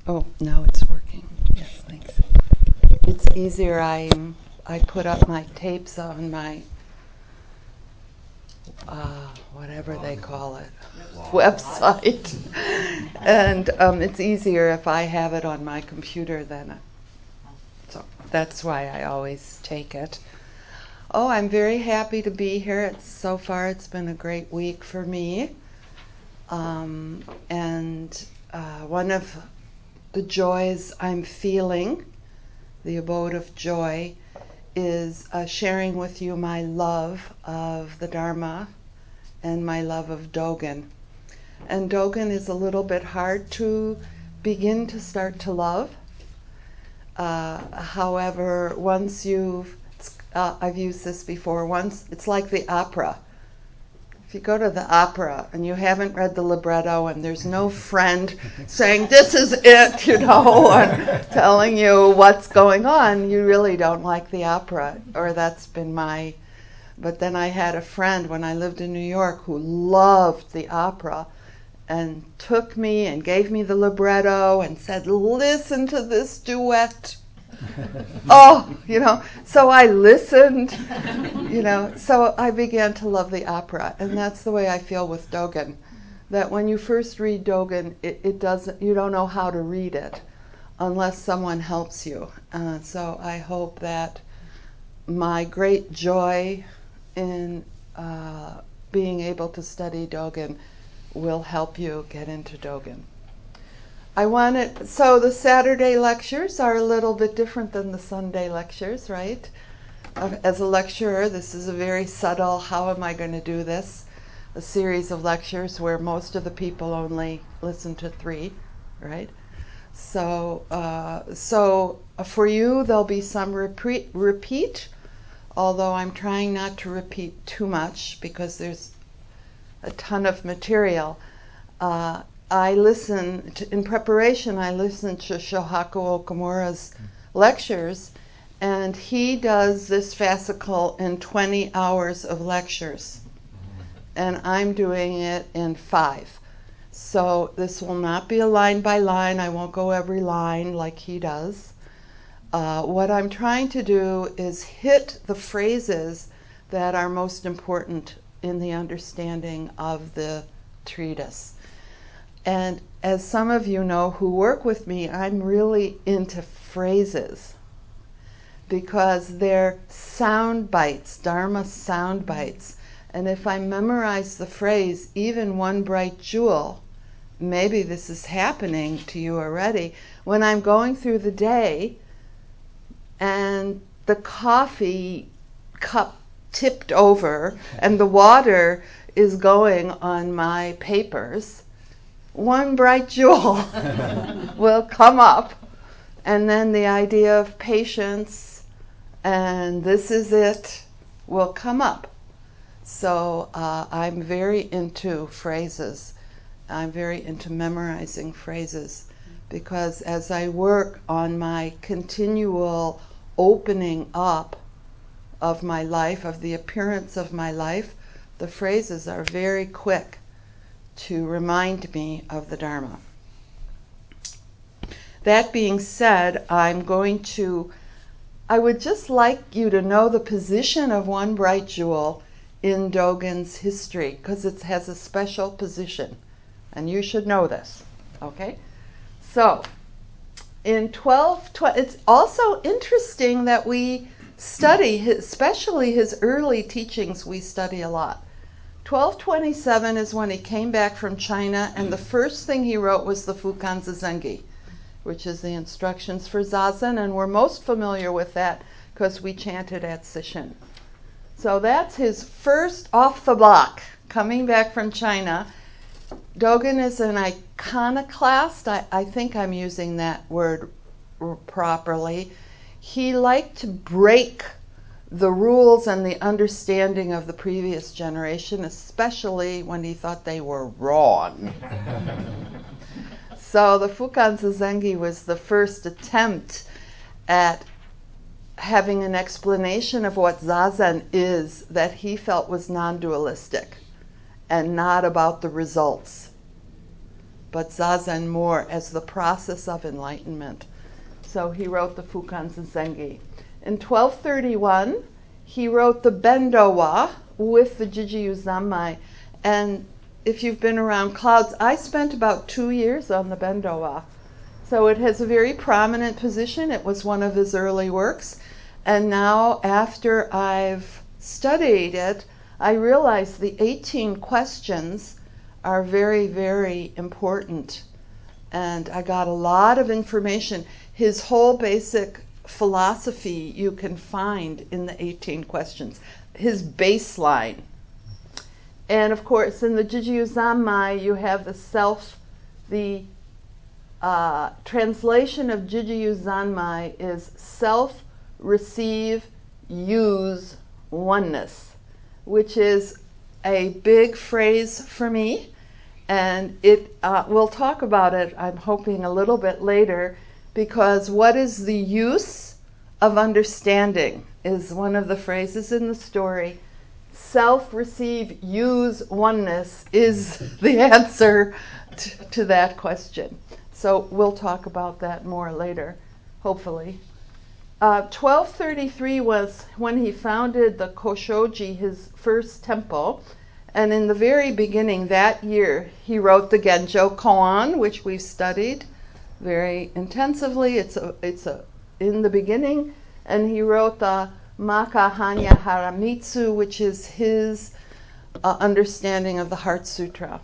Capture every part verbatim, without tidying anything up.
Oh, now it's working. Yes, thanks. It's easier. I I put up my tapes on my uh, whatever they call it website, and um, it's easier if I have it on my computer than it. So that's why I always take it. Oh, I'm very happy to be here. It's, so far, it's been a great week for me, um, and uh, one of the joys I'm feeling, the abode of joy, is uh, sharing with you my love of the Dharma and my love of Dogen. And Dogen is a little bit hard to begin to start to love. Uh, however, once you've, uh, I've used this before, once it's like the opera. If you go to the opera and you haven't read the libretto and there's no friend saying, this is it, you know, and telling you what's going on, you really don't like the opera, or that's been my... But then I had a friend when I lived in New York who loved the opera and took me and gave me the libretto and said, listen to this duet. Oh, you know, so I listened, you know, so I began to love the opera. And that's the way I feel with Dogen, that when you first read Dogen, it, it doesn't, you don't know how to read it unless someone helps you. Uh, so I hope that my great joy in uh, being able to study Dogen will help you get into Dogen. I wanted, so the Saturday lectures are a little bit different than the Sunday lectures, right? Uh, As a lecturer, this is a very subtle, how am I going to do this? A series of lectures where most of the people only listen to three, right? So, uh, so for you, there'll be some repeat, repeat, although I'm trying not to repeat too much because there's a ton of material. Uh, I listen, to, in preparation, I listened to Shohaku Okamura's lectures, and he does this fascicle in twenty hours of lectures, and I'm doing it in five. So this will not be a line by line. I won't go every line like he does. Uh, what I'm trying to do is hit the phrases that are most important in the understanding of the treatise. And as some of you know who work with me, I'm really into phrases because they're sound bites, Dharma sound bites. And if I memorize the phrase, even one bright jewel, maybe this is happening to you already, when I'm going through the day and the coffee cup tipped over and the water is going on my papers, one bright jewel will come up, and then the idea of patience and this is it will come up. So uh, I'm very into phrases. I'm very into memorizing phrases because as I work on my continual opening up of my life, of the appearance of my life, the phrases are very quick to remind me of the Dharma. That being said, I'm going to, I would just like you to know the position of one bright jewel in Dogen's history, because it has a special position, and you should know this, okay? So, in twelve twenty, it's also interesting that we study, his, especially his early teachings, we study a lot. twelve twenty-seven is when he came back from China, and the first thing he wrote was the Fukan Zazengi, which is the instructions for Zazen, and we're most familiar with that because we chanted at Sesshin. So that's his first off the block, coming back from China. Dogen is an iconoclast. I, I think I'm using that word r- properly. He liked to break the rules and the understanding of the previous generation, especially when he thought they were wrong. So the Fukan Zazengi was the first attempt at having an explanation of what Zazen is that he felt was non-dualistic and not about the results, but Zazen more as the process of enlightenment. So he wrote the Fukan Zengi. In twelve thirty-one, he wrote the Bendowa with the Jijiyu Zanmai. And if you've been around clouds, I spent about two years on the Bendowa. So it has a very prominent position. It was one of his early works. And now, after I've studied it, I realize the eighteen questions are very, very important. And I got a lot of information. His whole basic philosophy you can find in the eighteen questions. His baseline. And of course, in the Jijiyu Zanmai, you have the self, the uh, translation of Jijiyu Zanmai is self, receive, use, oneness, which is a big phrase for me. And it uh, we'll talk about it, I'm hoping, a little bit later, because what is the use of understanding is one of the phrases in the story. Self, receive, use, oneness is the answer t- to that question. So we'll talk about that more later, hopefully. Uh, twelve thirty-three was when he founded the Koshoji, his first temple. And in the very beginning that year, he wrote the Genjo Koan, which we've studied very intensively. It's a, it's a, in the beginning. And he wrote the Makahanya Haramitsu, which is his uh, understanding of the Heart Sutra.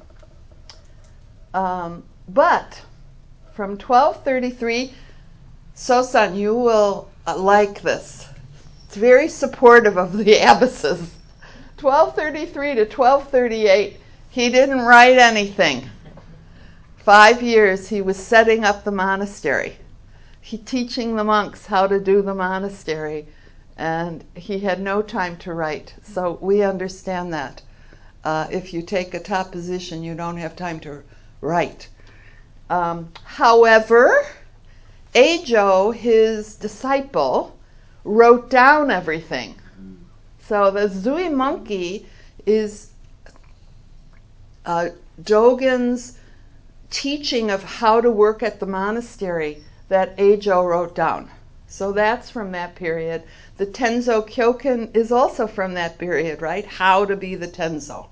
Um, but from twelve thirty-three, Sosan, you will uh, like this. It's very supportive of the abbesses. twelve thirty-three to twelve thirty-eight, he didn't write anything. Five years he was setting up the monastery. He teaching the monks how to do the monastery. And he had no time to write. So we understand that. Uh, if you take a top position, you don't have time to write. Um, however, Eijo, his disciple, wrote down everything. So the Zui monkey is uh, Dogen's teaching of how to work at the monastery that Eijo wrote down. So that's from that period. The Tenzo Kyoken is also from that period, right? How to be the Tenzo.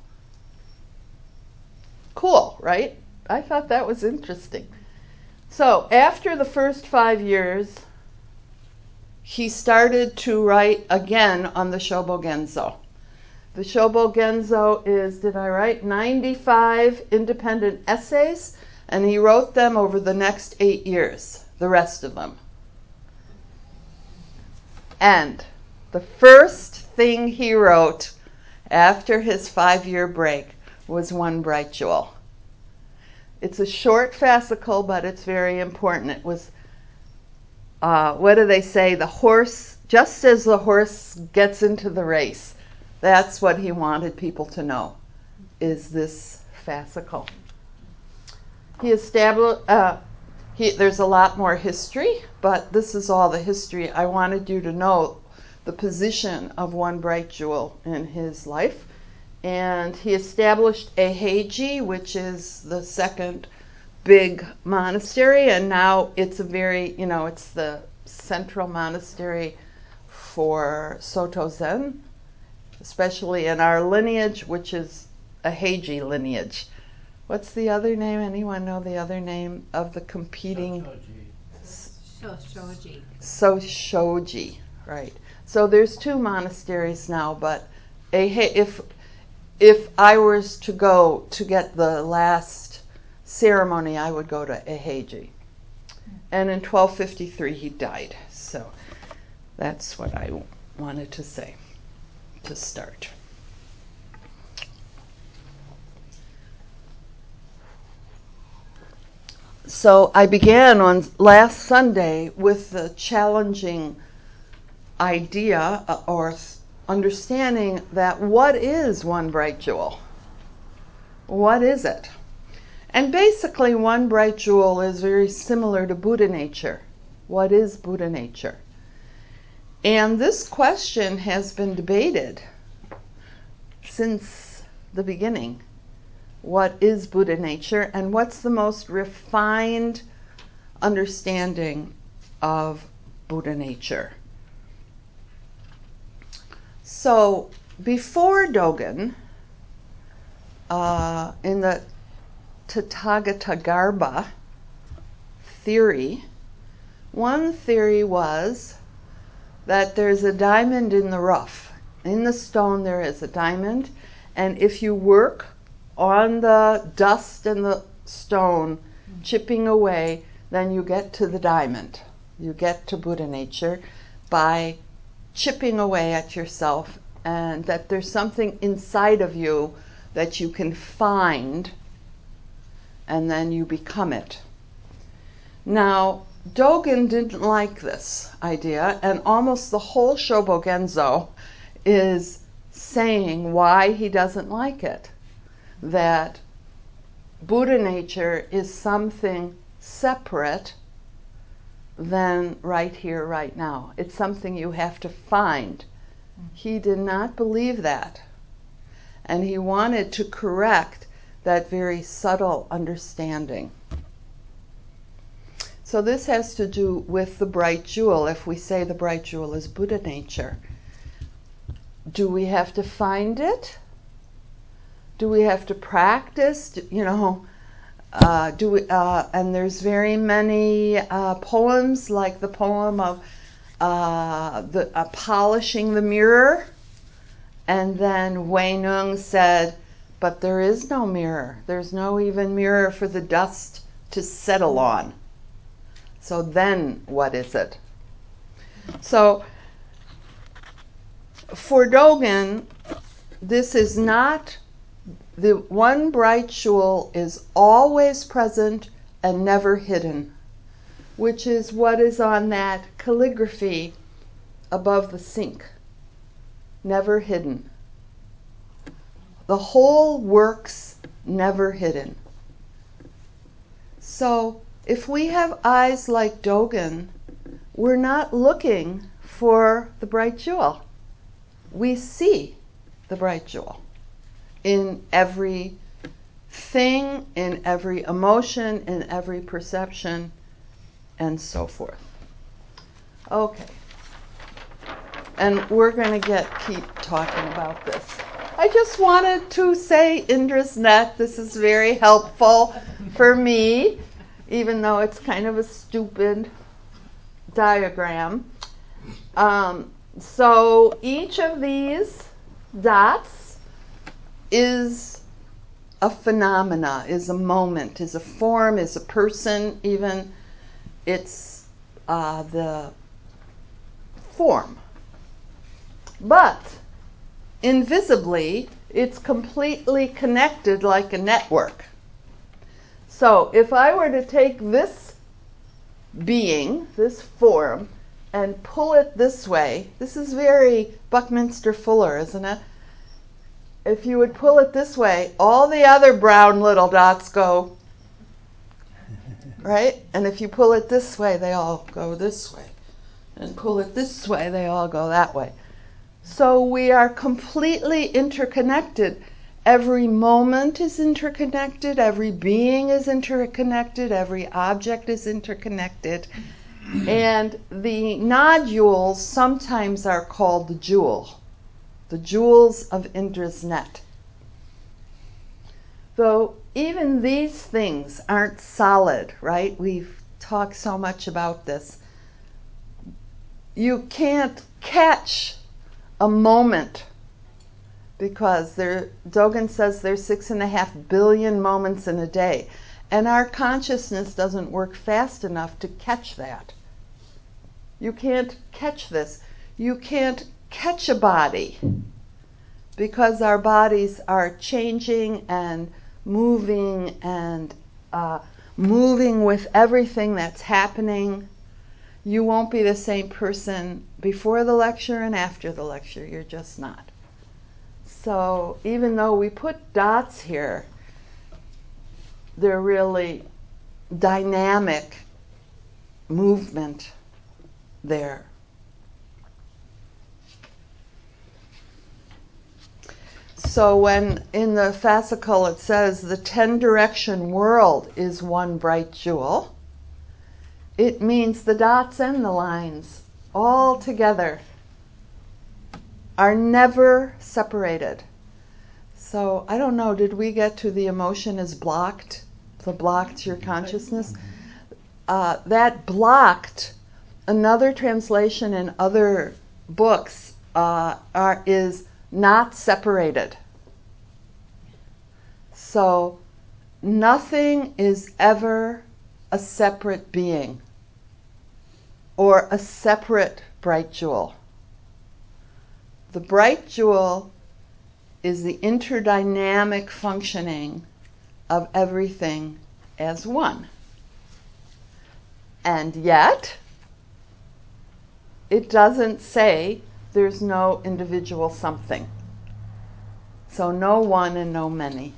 Cool, right? I thought that was interesting. So after the first five years, he started to write again on the Shobo Genzo. The Shobo Genzo is, did I write, ninety-five independent essays, and he wrote them over the next eight years, the rest of them. And the first thing he wrote after his five-year break was One Bright Jewel. It's a short fascicle, but it's very important. It was, uh, what do they say, the horse, just as the horse gets into the race, that's what he wanted people to know, is this fascicle. He established, uh, he, there's a lot more history, but this is all the history. I wanted you to know the position of One Bright Jewel in his life. And he established Eiheiji, which is the second big monastery, and now it's a very, you know, it's the central monastery for Soto Zen, especially in our lineage, which is a Heiji lineage. What's the other name? Anyone know the other name of the competing? Soshoji. Soshoji, right. So there's two monasteries now, but if if I was to go to get the last ceremony, I would go to Eiheiji. And in twelve fifty-three he died. So that's what I wanted to say to start. So I began on last Sunday with the challenging idea or understanding that what is One Bright Jewel? What is it? And basically One Bright Jewel is very similar to Buddha nature. What is Buddha nature? And this question has been debated since the beginning what is Buddha nature and what's the most refined understanding of Buddha nature. So before Dogen, uh, in the Tathagatagarbha theory, one theory was that there's a diamond in the rough. In the stone there is a diamond, and if you work on the dust and the stone, chipping away, then you get to the diamond. You get to Buddha nature by chipping away at yourself, and that there's something inside of you that you can find, and then you become it. Now, Dogen didn't like this idea, and almost the whole Shobogenzo is saying why he doesn't like it. That Buddha nature is something separate than right here, right now. It's something you have to find. He did not believe that. And he wanted to correct that very subtle understanding. So this has to do with the bright jewel. If we say the bright jewel is Buddha nature, do we have to find it? Do we have to practice? Do, you know, uh, do we? Uh, and there's very many uh, poems, like the poem of uh, the uh, polishing the mirror, and then Wei Nung said, "But there is no mirror. There's no even mirror for the dust to settle on. So then, what is it?" So, for Dogen, this is not, the one bright jewel is always present and never hidden, which is what is on that calligraphy above the sink. Never hidden. The whole works never hidden. So, if we have eyes like Dogen, we're not looking for the bright jewel. We see the bright jewel in every thing, in every emotion, in every perception, and so forth. Okay. And we're going to get keep talking about this. I just wanted to say Indra's net. This is very helpful for me, even though it's kind of a stupid diagram. Um, so each of these dots is a phenomena, is a moment, is a form, is a person, even. It's uh, the form. But invisibly, it's completely connected like a network. So if I were to take this being, this form, and pull it this way, this is very Buckminster Fuller, isn't it? If you would pull it this way, all the other brown little dots go, right? And if you pull it this way, they all go this way. And pull it this way, they all go that way. So we are completely interconnected. Every moment is interconnected, every being is interconnected, every object is interconnected. And the nodules sometimes are called the jewel, the jewels of Indra's net. Though even these things aren't solid, right? We've talked so much about this. You can't catch a moment, because there, Dogen says there's six and a half billion moments in a day, and our consciousness doesn't work fast enough to catch that. You can't catch this. You can't catch a body, because our bodies are changing and moving and uh, moving with everything that's happening. You won't be the same person before the lecture and after the lecture. You're just not. So even though we put dots here, they're really dynamic movement there. So when in the fascicle it says the ten-direction world is one bright jewel, it means the dots and the lines all together are never separated. So I don't know, did we get to the emotion is blocked? The blocked your consciousness? Uh, that blocked, another translation in other books uh, are, is not separated. So nothing is ever a separate being or a separate bright jewel. The bright jewel is the interdynamic functioning of everything as one. And yet, it doesn't say there's no individual something. So no one and no many.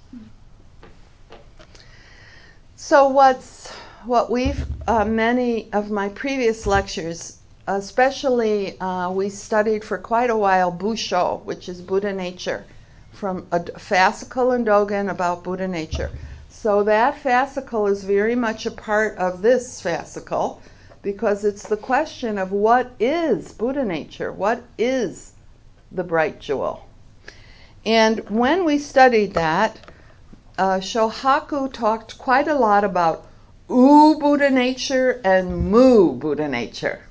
So what's what we've, uh, many of my previous lectures, especially uh, we studied for quite a while Busho, which is Buddha nature, from a fascicle in Dogen about Buddha nature. So that fascicle is very much a part of this fascicle because it's the question of what is Buddha nature? What is the bright jewel? And when we studied that, uh, Shohaku talked quite a lot about U Buddha nature and Mu Buddha nature.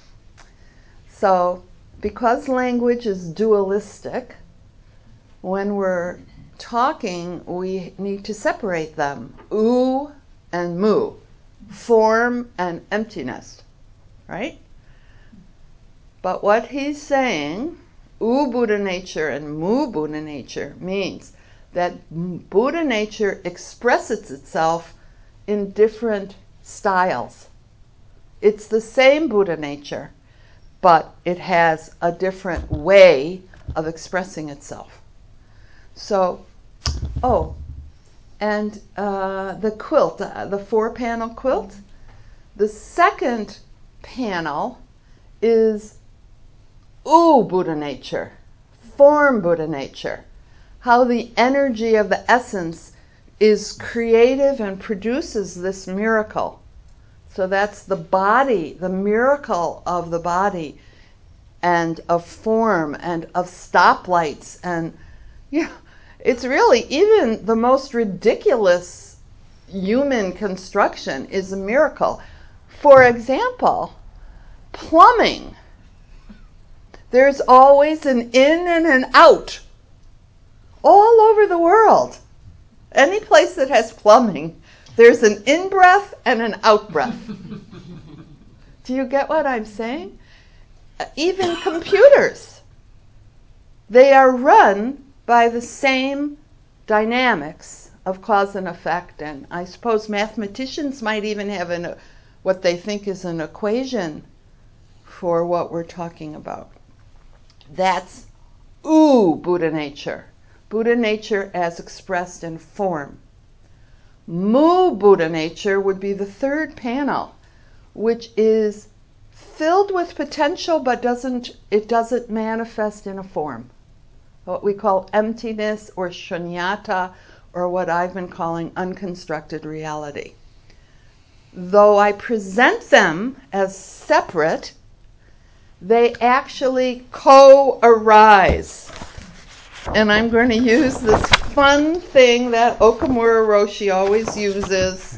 So because language is dualistic, when we're talking, we need to separate them. U and Mu, form and emptiness, right? But what he's saying, U Buddha nature and Mu Buddha nature, means that Buddha nature expresses itself in different styles. It's the same Buddha nature, but it has a different way of expressing itself. So, oh, and uh, the quilt, uh, the four-panel quilt, the second panel is U Buddha nature, form Buddha nature, how the energy of the essence is creative and produces this miracle. So that's the body, the miracle of the body and of form and of stoplights. And you know, it's really, even the most ridiculous human construction is a miracle. For example, plumbing. There's always an in and an out all over the world. Any place that has plumbing, there's an in-breath and an out-breath. Do you get what I'm saying? Even computers, they are run by the same dynamics of cause and effect. And I suppose mathematicians might even have an, what they think is an equation for what we're talking about. That's U Buddha nature. Buddha nature as expressed in form. Mu Buddha nature would be the third panel, which is filled with potential, but doesn't it doesn't manifest in a form. What we call emptiness or shunyata, or what I've been calling unconstructed reality. Though I present them as separate, they actually co-arise. And I'm going to use this fun thing that Okamura Roshi always uses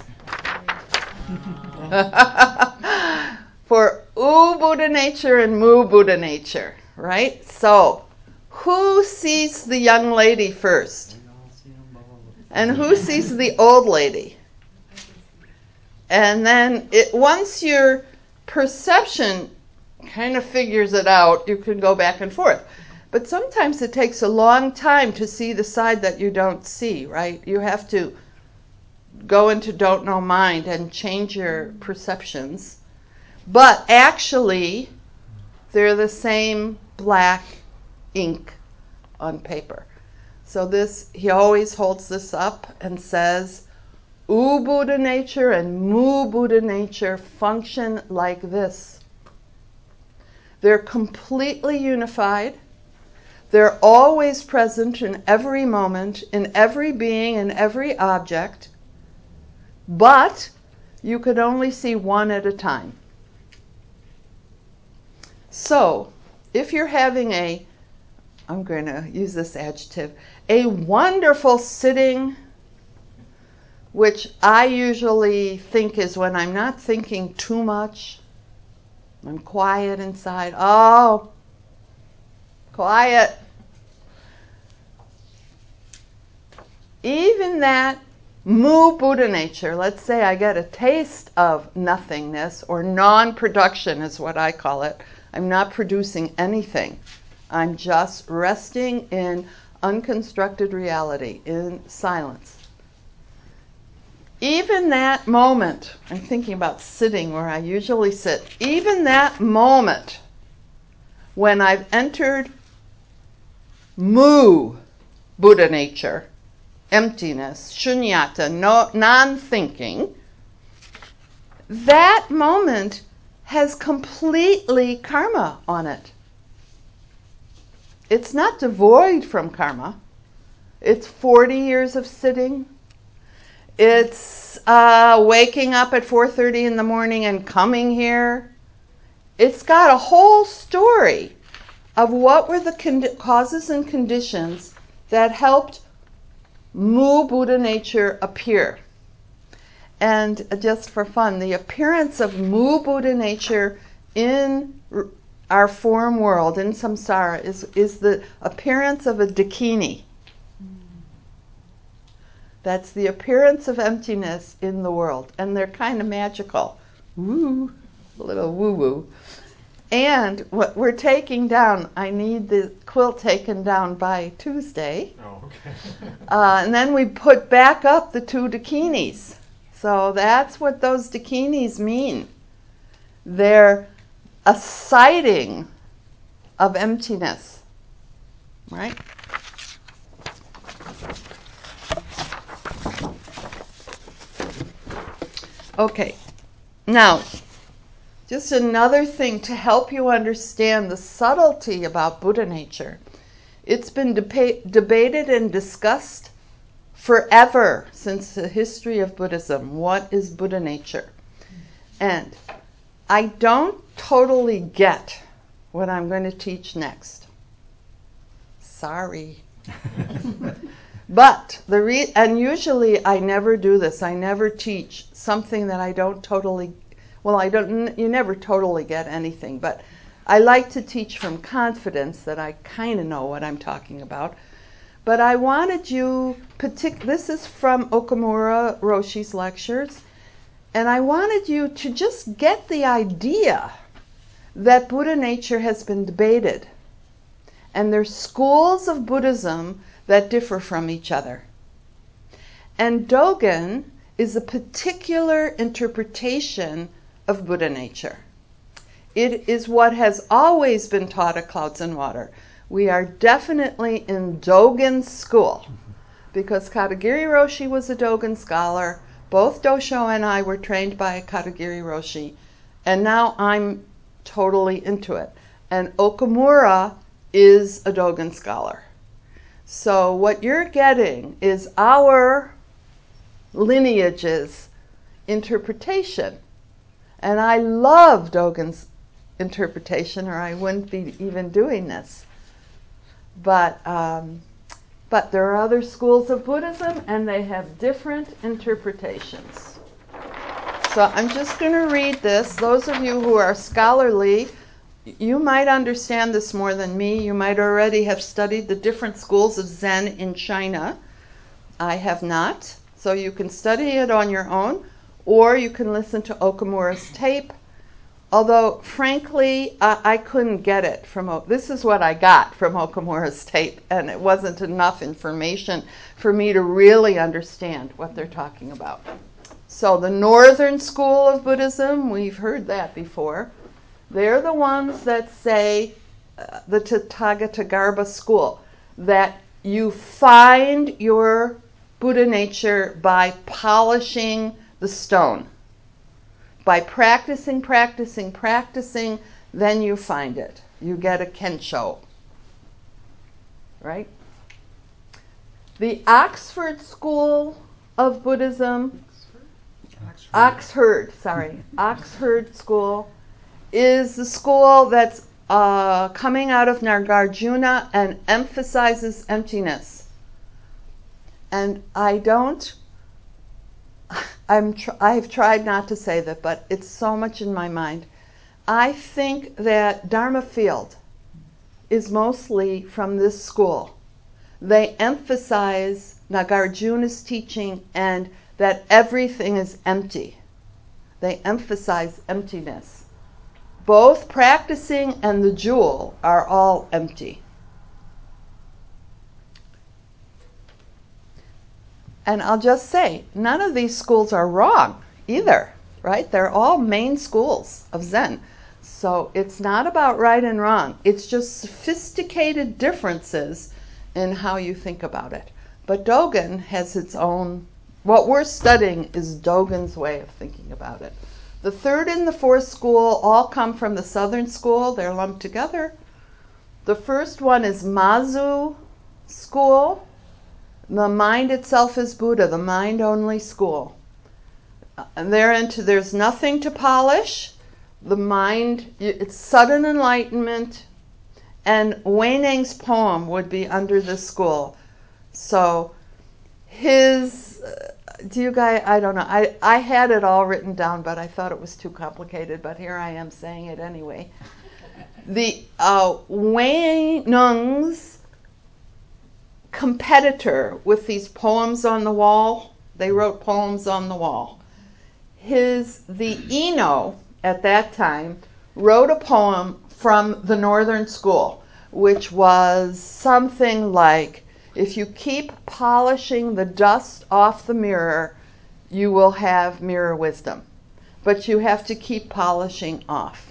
for U Buddha nature and Mu Buddha nature, right? So, who sees the young lady first? And who sees the old lady? And then it, once your perception kind of figures it out, you can go back and forth. But sometimes it takes a long time to see the side that you don't see, right? You have to go into don't know mind and change your perceptions. But actually, they're the same black ink on paper. So this, he always holds this up and says, U Buddha nature and Mu Buddha nature function like this. They're completely unified. They're always present in every moment, in every being, in every object, but you could only see one at a time. So, if you're having a, I'm going to use this adjective, a wonderful sitting, which I usually think is when I'm not thinking too much, I'm quiet inside. Oh, quiet. Even that Mu Buddha nature, let's say I get a taste of nothingness, or non-production is what I call it. I'm not producing anything. I'm just resting in unconstructed reality, in silence. Even that moment, I'm thinking about sitting where I usually sit, even that moment when I've entered Mu Buddha nature, emptiness, shunyata, no, non-thinking, that moment has completely karma on it. It's not devoid from karma. It's forty years of sitting. It's uh, waking up at four thirty in the morning and coming here. It's got a whole story of what were the con- causes and conditions that helped Mu Buddha nature appear. And just for fun, the appearance of Mu Buddha nature in our form world, in samsara, is, is the appearance of a dakini. That's the appearance of emptiness in the world. And they're kind of magical. Woo, a little woo-woo. And what we're taking down, I need the quilt taken down by Tuesday. Oh, okay. uh, and then we put back up the two dakinis. So that's what those dakinis mean. They're a sighting of emptiness, right? Okay, now, just another thing to help you understand the subtlety about Buddha nature. It's been deba- debated and discussed forever since the history of Buddhism. What is Buddha nature? And I don't totally get what I'm going to teach next. Sorry. But the re- and usually I never do this. I never teach something that I don't totally, well, I don't, you never totally get anything, but I like to teach from confidence that I kind of know what I'm talking about. But I wanted you, partic- this is from Okamura Roshi's lectures, and I wanted you to just get the idea that Buddha nature has been debated. And there's schools of Buddhism that differ from each other. And Dogen is a particular interpretation of Buddha nature. It is what has always been taught at Clouds and Water. We are definitely in Dogen's school, because Katagiri Roshi was a Dogen scholar. Both Dosho and I were trained by Katagiri Roshi, and now I'm totally into it. And Okamura is a Dogen scholar. So what you're getting is our lineage's interpretation. And I love Dogen's interpretation, or I wouldn't be even doing this. But um, but there are other schools of Buddhism, and they have different interpretations. So I'm just going to read this. Those of you who are scholarly, you might understand this more than me. You might already have studied the different schools of Zen in China. I have not. So you can study it on your own, or you can listen to Okamura's tape. Although, frankly, I, I couldn't get it from, o- this is what I got from Okamura's tape, and it wasn't enough information for me to really understand what they're talking about. So the Northern School of Buddhism, we've heard that before. They're the ones that say, uh, the Tathagatagarbha school, that you find your Buddha nature by polishing the stone. By practicing, practicing, practicing, then you find it. You get a kensho. right? The Oxford School of Buddhism, Oxford, Oxford sorry, Oxford School is the school that's uh, coming out of Nagarjuna and emphasizes emptiness. And I don't, I'm tr- I've tried not to say that, but it's so much in my mind. I think that Dharma Field is mostly from this school. They emphasize Nagarjuna's teaching and that everything is empty. They emphasize emptiness. Both practicing and the jewel are all empty. And I'll just say, none of these schools are wrong either, right? They're all main schools of Zen. So it's not about right and wrong. It's just sophisticated differences in how you think about it. But Dogen has its own, what we're studying is Dogen's way of thinking about it. The third and the fourth school all come from the southern school. They're lumped together. The first one is Mazu school. The mind itself is Buddha, the mind-only school. And they're into, there's nothing to polish. The mind, it's sudden enlightenment. And Weining's poem would be under this school. So his, uh, do you guys, I don't know. I, I had it all written down, but I thought it was too complicated. But here I am saying it anyway. The uh, Weining's competitor with these poems on the wall, they wrote poems on the wall. His, the Eno at that time, wrote a poem from the Northern School, which was something like, if you keep polishing the dust off the mirror, you will have mirror wisdom. But you have to keep polishing off.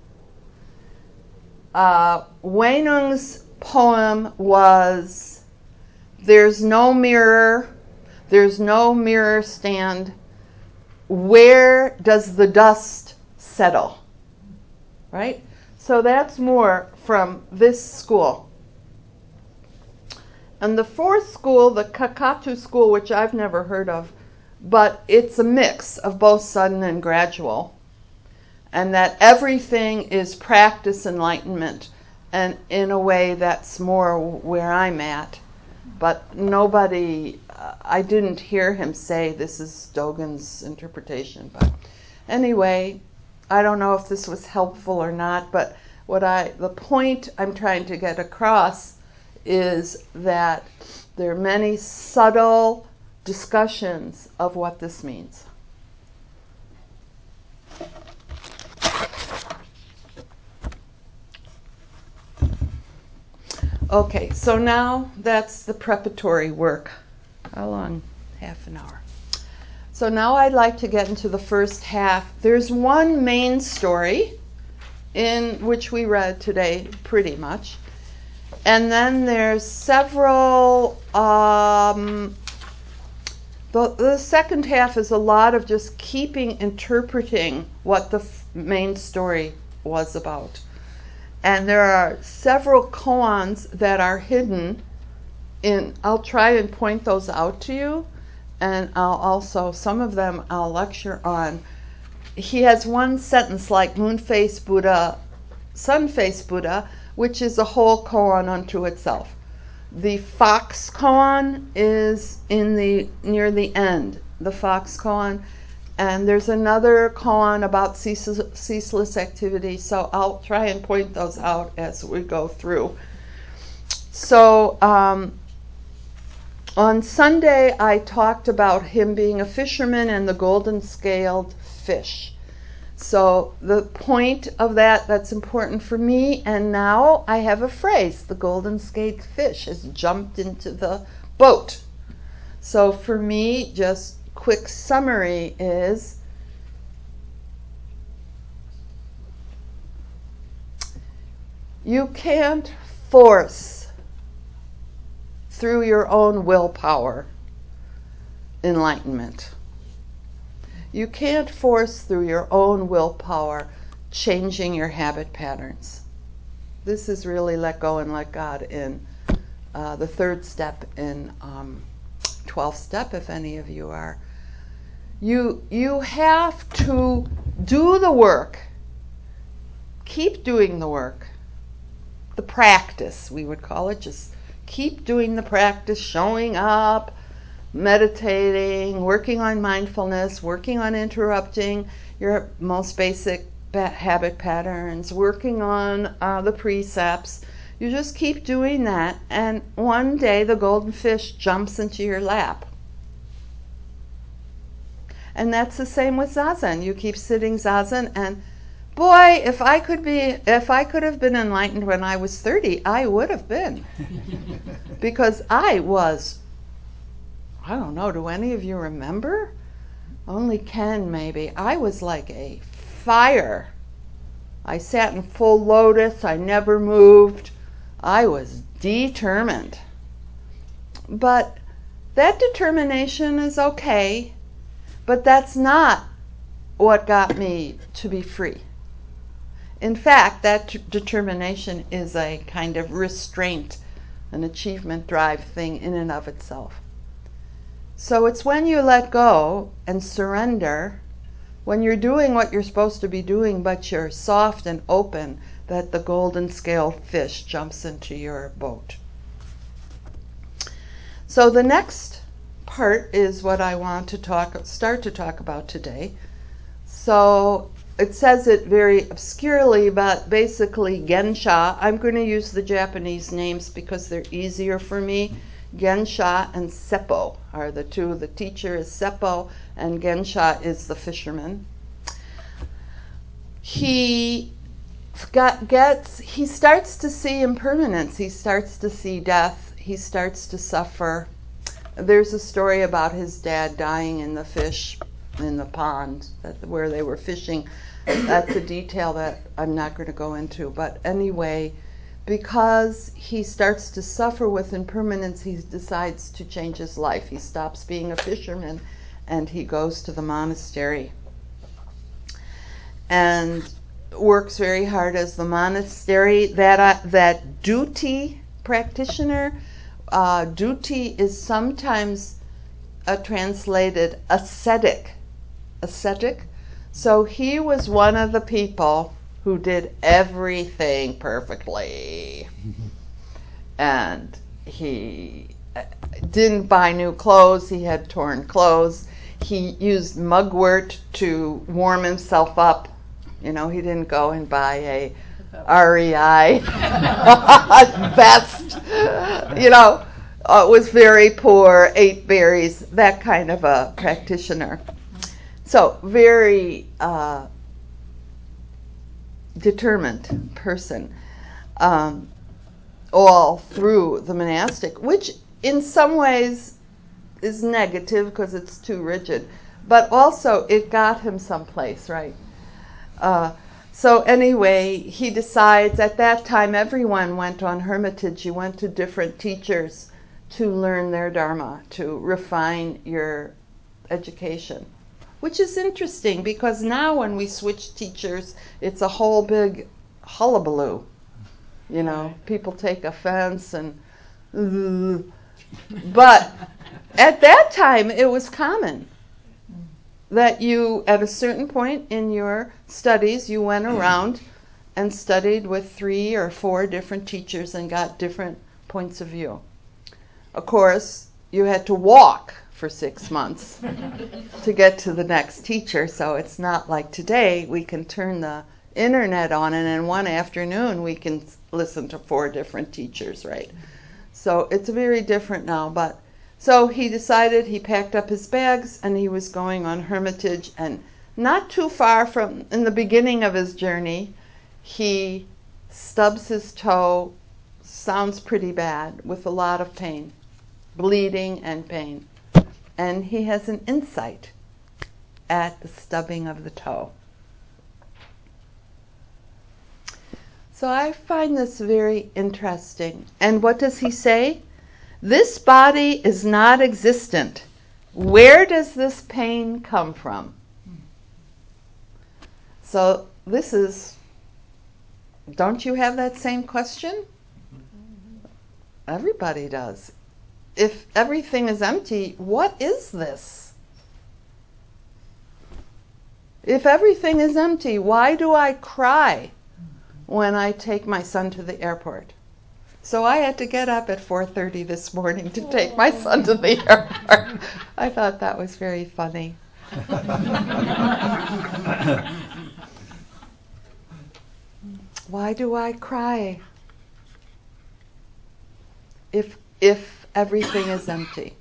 Uh, Weining's poem was, there's no mirror, there's no mirror stand. Where does the dust settle? Right? So that's more from this school. And the fourth school, the Kakatu school, which I've never heard of, but it's a mix of both sudden and gradual. And that everything is practice enlightenment. And in a way, that's more where I'm at. But nobody, uh, I didn't hear him say this is Dogen's interpretation. But anyway, I don't know if this was helpful or not, but what I, the point I'm trying to get across is that there are many subtle discussions of what this means. Okay, so now that's the preparatory work. How long? Half an hour. So now I'd like to get into the first half. There's one main story in which we read today, pretty much. And then there's several, um, the, the second half is a lot of just keeping interpreting what the f- main story was about. And there are several koans that are hidden in, I'll try and point those out to you. And I'll also, some of them I'll lecture on. He has one sentence like Moon-faced Buddha, Sun-faced Buddha, which is a whole koan unto itself. The fox koan is in the near the end, the fox koan. And there's another koan about ceaseless, ceaseless activity, so I'll try and point those out as we go through. So um, on Sunday, I talked about him being a fisherman and the golden-scaled fish. So the point of that, that's important for me, and now I have a phrase, the golden-scaled fish has jumped into the boat. So for me, just quick summary is, you can't force through your own willpower enlightenment. You can't force through your own willpower changing your habit patterns. This is really let go and let God in uh, the third step in um, twelfth step, if any of you are. You, you have to do the work. Keep doing the work. The practice, we would call it. Just keep doing the practice, showing up, meditating, working on mindfulness, working on interrupting your most basic habit patterns, working on uh, the precepts. You just keep doing that, and one day the golden fish jumps into your lap. And that's the same with Zazen. You keep sitting Zazen, and boy, if I could be, if I could have been enlightened when I was thirty, I would have been. Because I was, I don't know, do any of you remember? Only Ken, maybe. I was like a fire. I sat in full lotus. I never moved. I was determined. But that determination is okay, but that's not what got me to be free. In fact, that t- determination is a kind of restraint, an achievement drive thing in and of itself. So it's when you let go and surrender, when you're doing what you're supposed to be doing, but you're soft and open, that the golden scaled fish jumps into your boat. So the next part is what I want to talk, start to talk about today. So it says it very obscurely, but basically Gensha. I'm going to use the Japanese names because they're easier for me. Gensha and Seppo are the two. The teacher is Seppo, and Gensha is the fisherman. He got, gets, he starts to see impermanence. He starts to see death. He starts to suffer. There's a story about his dad dying in the fish in the pond that, where they were fishing. That's a detail that I'm not going to go into. But anyway, because he starts to suffer with impermanence, he decides to change his life. He stops being a fisherman and he goes to the monastery and works very hard as the monastery. That uh, that duty practitioner, uh, duty is sometimes uh, translated ascetic. Ascetic. So he was one of the people who did everything perfectly. And he didn't buy new clothes. He had torn clothes. He used mugwort to warm himself up. You know, he didn't go and buy a R E I vest. You know, uh, was very poor, ate berries, that kind of a practitioner. So, very uh, determined person, um, all through the monastic, which in some ways is negative because it's too rigid, but also it got him someplace, right? Uh, so anyway, he decides at that time everyone went on hermitage. You went to different teachers to learn their dharma, to refine your education. Which is interesting because now when we switch teachers, it's a whole big hullabaloo. You know, people take offense and, uh, but at that time it was common that you, at a certain point in your studies, you went around and studied with three or four different teachers and got different points of view. Of course, you had to walk for six months to get to the next teacher, so it's not like today we can turn the internet on and in one afternoon we can listen to four different teachers, right? So it's very different now, but so he decided, he packed up his bags and he was going on hermitage, and not too far from, in the beginning of his journey, he stubs his toe, sounds pretty bad, with a lot of pain, bleeding and pain. And he has an insight at the stubbing of the toe. So I find this very interesting. And what does he say? This body is not existent. Where does this pain come from? So this is, don't you have that same question? Everybody does. If everything is empty, what is this? If everything is empty, why do I cry when I take my son to the airport? So I had to get up at four thirty this morning to take my son to the airport. I thought that was very funny. Why do I cry if if everything is empty?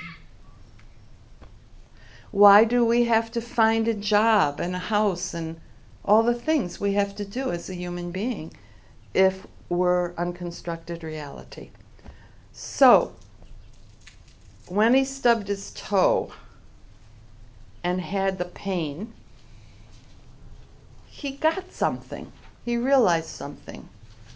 Why do we have to find a job and a house and all the things we have to do as a human being if we're unconstructed reality? So, when he stubbed his toe and had the pain, he got something. He realized something.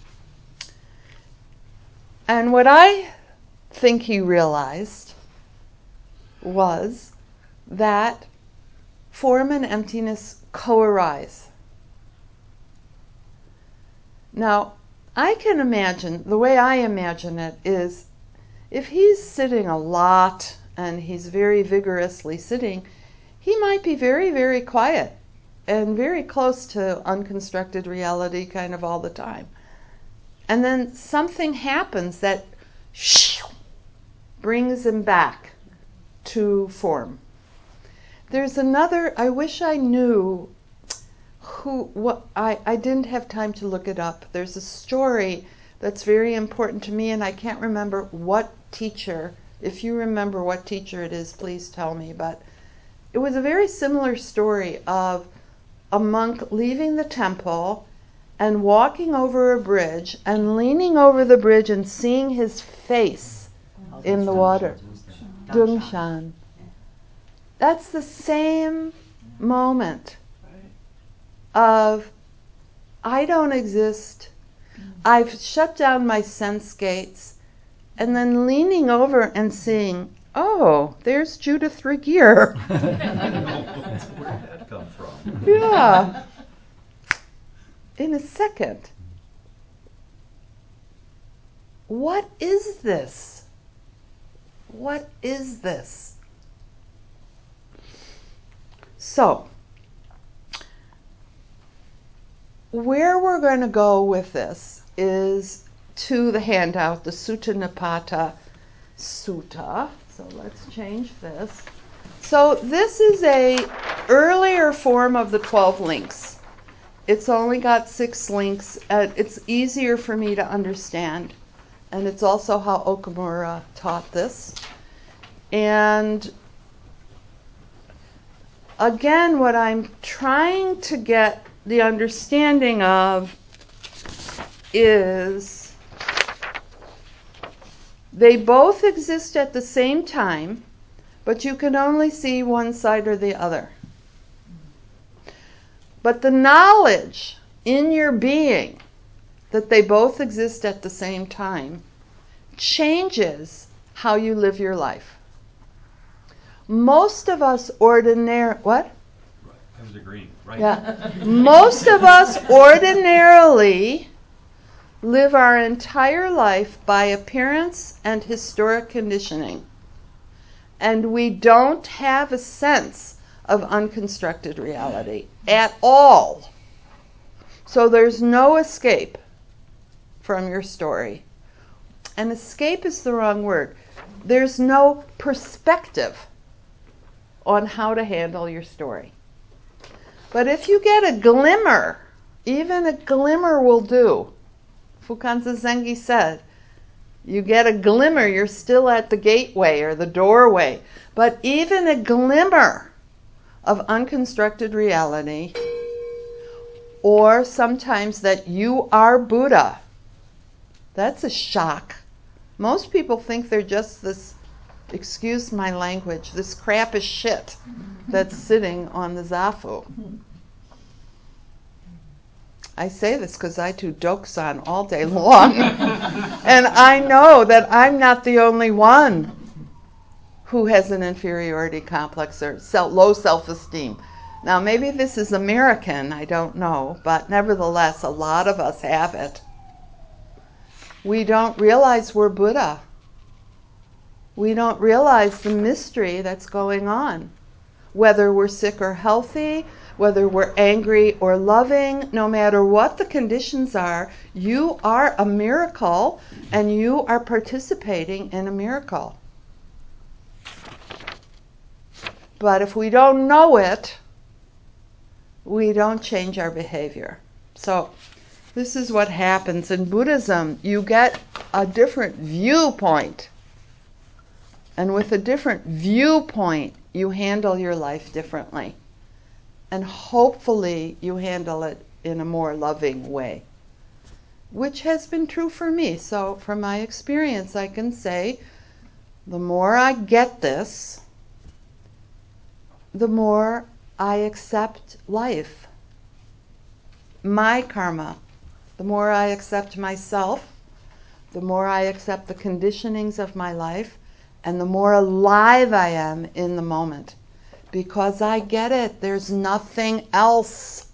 And what I think he realized was that form and emptiness co-arise. Now, I can imagine, the way I imagine it is, if he's sitting a lot and he's very vigorously sitting, he might be very, very quiet and very close to unconstructed reality kind of all the time. And then something happens that brings him back to form. There's another, I wish I knew who, what, I, I didn't have time to look it up. There's a story that's very important to me, and I can't remember what teacher. If you remember what teacher it is, please tell me. But it was a very similar story of a monk leaving the temple and walking over a bridge and leaning over the bridge and seeing his face in the water. Dungshan. That's the same moment of, I don't exist, I've shut down my sense gates, and then leaning over and seeing, oh, there's Judith Regier. Where did that come from? Yeah. In a second. What is this? What is this? So, where we're going to go with this is to the handout, the Sutta Nipata Sutta. So let's change this. So this is a earlier form of the twelve links. It's only got six links. Uh, it's easier for me to understand. And it's also how Okumura taught this. And again, what I'm trying to get the understanding of is they both exist at the same time, but you can only see one side or the other. But the knowledge in your being that they both exist at the same time changes how you live your life. Most of us ordinary what? Right. I was agreeing. Right. Yeah. Most of us ordinarily live our entire life by appearance and historic conditioning. And we don't have a sense of unconstructed reality at all. So there's no escape from your story. And escape is the wrong word. There's no perspective on how to handle your story. But if you get a glimmer, even a glimmer will do. Fukan Zazengi said, you get a glimmer, you're still at the gateway or the doorway. But even a glimmer of unconstructed reality, or sometimes that you are Buddha, that's a shock. Most people think they're just this, excuse my language, this crap is shit that's sitting on the zafu. I say this because I do doksan all day long. And I know that I'm not the only one who has an inferiority complex or self, low self-esteem. Now, maybe this is American, I don't know, but nevertheless, a lot of us have it. we don't realize we're Buddha. We don't realize the mystery that's going on. Whether we're sick or healthy, whether we're angry or loving, no matter what the conditions are, you are a miracle and you are participating in a miracle. But if we don't know it, we don't change our behavior. So this is what happens in Buddhism. You get a different viewpoint. And with a different viewpoint, you handle your life differently. And hopefully you handle it in a more loving way, which has been true for me. So from my experience, I can say, the more I get this, the more I accept life, my karma. The more I accept myself, the more I accept the conditionings of my life, and the more alive I am in the moment. Because I get it. There's nothing else.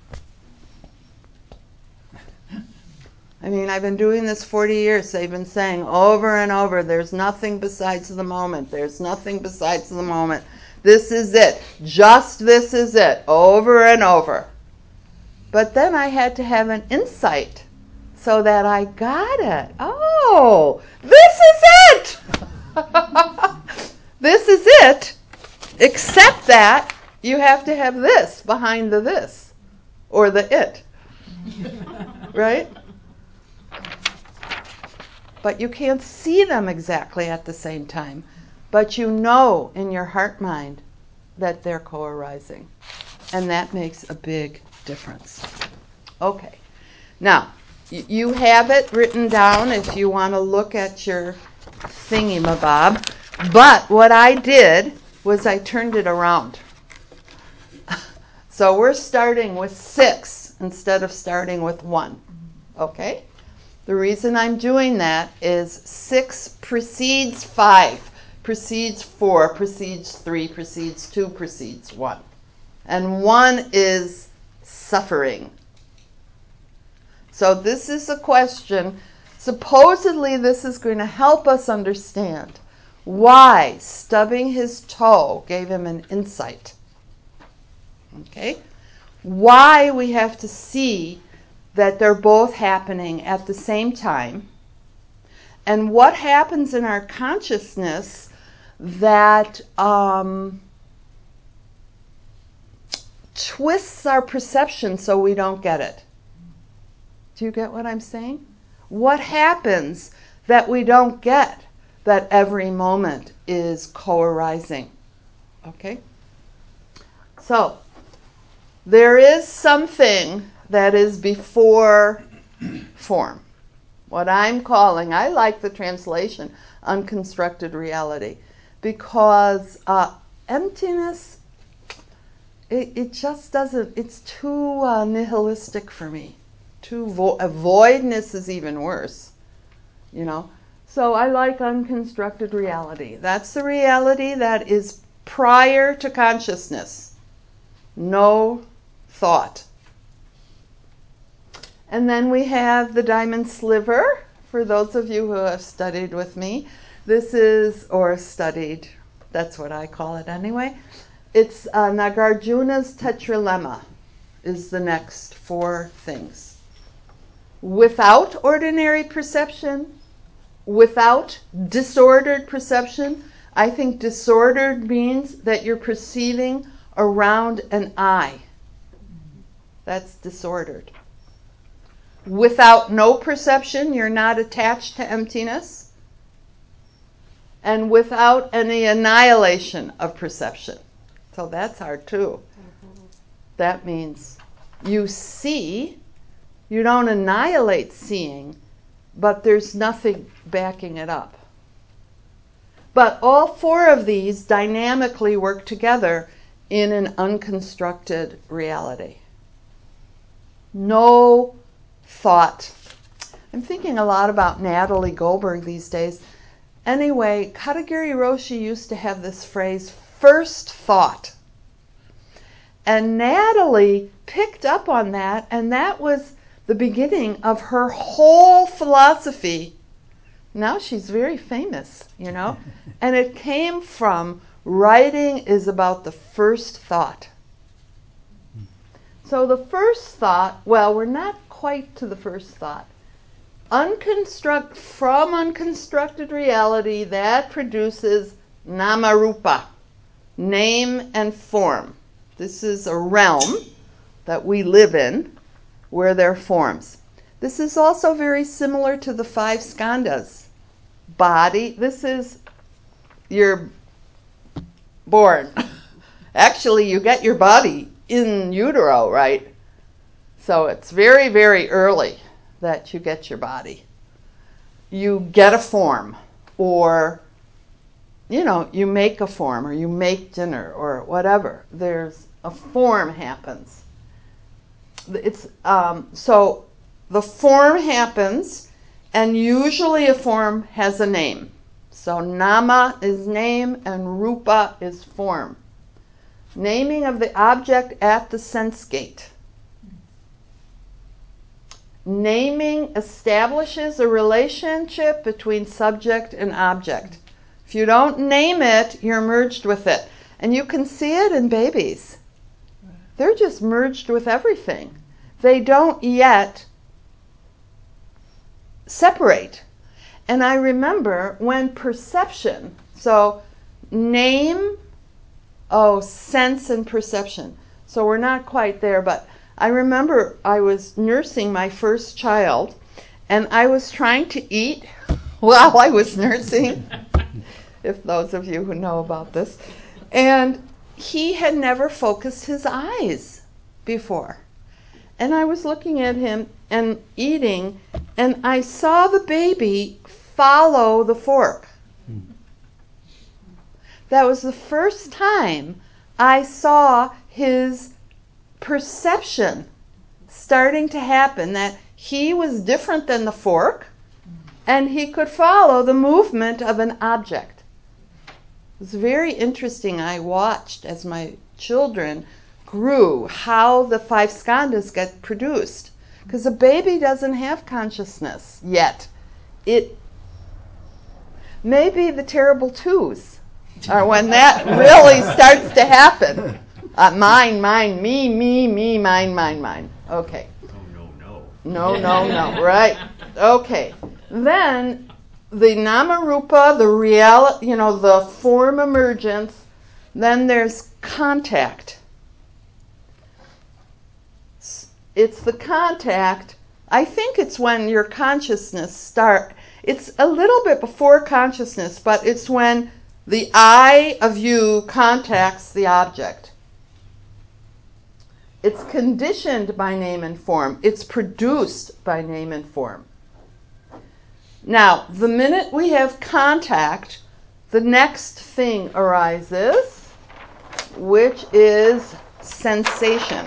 I mean, I've been doing this forty years. They've been saying over and over, there's nothing besides the moment. There's nothing besides the moment. This is it. Just this is it. Over and over. But then I had to have an insight so that I got it. Oh, this is it. This is it. Except that you have to have this behind the this, or the it. Right? But you can't see them exactly at the same time. But you know in your heart mind that they're co-arising. And that makes a big difference. Okay. Now, y- you have it written down if you want to look at your thingy-mabob. But what I did was I turned it around. So we're starting with six instead of starting with one. Okay? The reason I'm doing that is six precedes five, precedes four, precedes three, precedes two, precedes one. And one is suffering. So this is a question. Supposedly this is going to help us understand why stubbing his toe gave him an insight. Okay? Why we have to see that they're both happening at the same time, and what happens in our consciousness that um, twists our perception so we don't get it. Do you get what I'm saying? What happens that we don't get that every moment is co-arising? Okay? So, there is something that is before form. What I'm calling, I like the translation, unconstructed reality. Because uh, emptiness, it, it just doesn't, it's too uh, nihilistic for me. Too vo- uh, voidness is even worse, you know. So I like unconstructed reality. That's the reality that is prior to consciousness. No thought. And then we have the diamond sliver, for those of you who have studied with me. This is, or studied, that's what I call it anyway. It's uh, Nagarjuna's Tetralemma is the next four things. Without ordinary perception, without disordered perception, I think disordered means that you're perceiving around an eye. That's disordered. Without no perception, you're not attached to emptiness. And without any annihilation of perception. So that's hard too. Mm-hmm. That means you see, you don't annihilate seeing, but there's nothing backing it up. But all four of these dynamically work together in an unconstructed reality. No thought. I'm thinking a lot about Natalie Goldberg these days. Anyway, Katagiri Roshi used to have this phrase, first thought. And Natalie picked up on that, and that was the beginning of her whole philosophy. Now she's very famous, you know, and it came from writing is about the first thought. So the first thought, well, we're not quite to the first thought. Unconstruct, from unconstructed reality, that produces namarupa, name and form. This is a realm that we live in where there are forms. This is also very similar to the five skandhas. Body, this is, you're born. Actually, you get your body in utero, right? So it's very, very early that you get your body. You get a form, or, you know, you make a form, or you make dinner, or whatever. There's a form happens. It's um, so the form happens, and usually a form has a name. So nama is name, and rupa is form. Naming of the object at the sense gate. Naming establishes a relationship between subject and object. If you don't name it, you're merged with it. And you can see it in babies. They're just merged with everything. They don't yet separate. And I remember when perception, so name, oh, sense and perception. So we're not quite there, but I remember I was nursing my first child, and I was trying to eat while I was nursing, if those of you who know about this. And he had never focused his eyes before. And I was looking at him and eating, and I saw the baby follow the fork. That was the first time I saw his perception starting to happen, that he was different than the fork, and he could follow the movement of an object. It was very interesting. I watched as my children grew how the five skandhas get produced, because a baby doesn't have consciousness yet. It maybe the terrible twos are when that really starts to happen. Uh, mine, mine, me, me, me, mine, mine, mine. Okay. No, no, No, no, no. Right. Okay. Then the namarupa, the real, you know, the form emergence. Then there's contact. It's the contact. I think it's when your consciousness start. It's a little bit before consciousness, but it's when the eye of you contacts the object. It's conditioned by name and form. It's produced by name and form. Now, the minute we have contact, the next thing arises, which is sensation.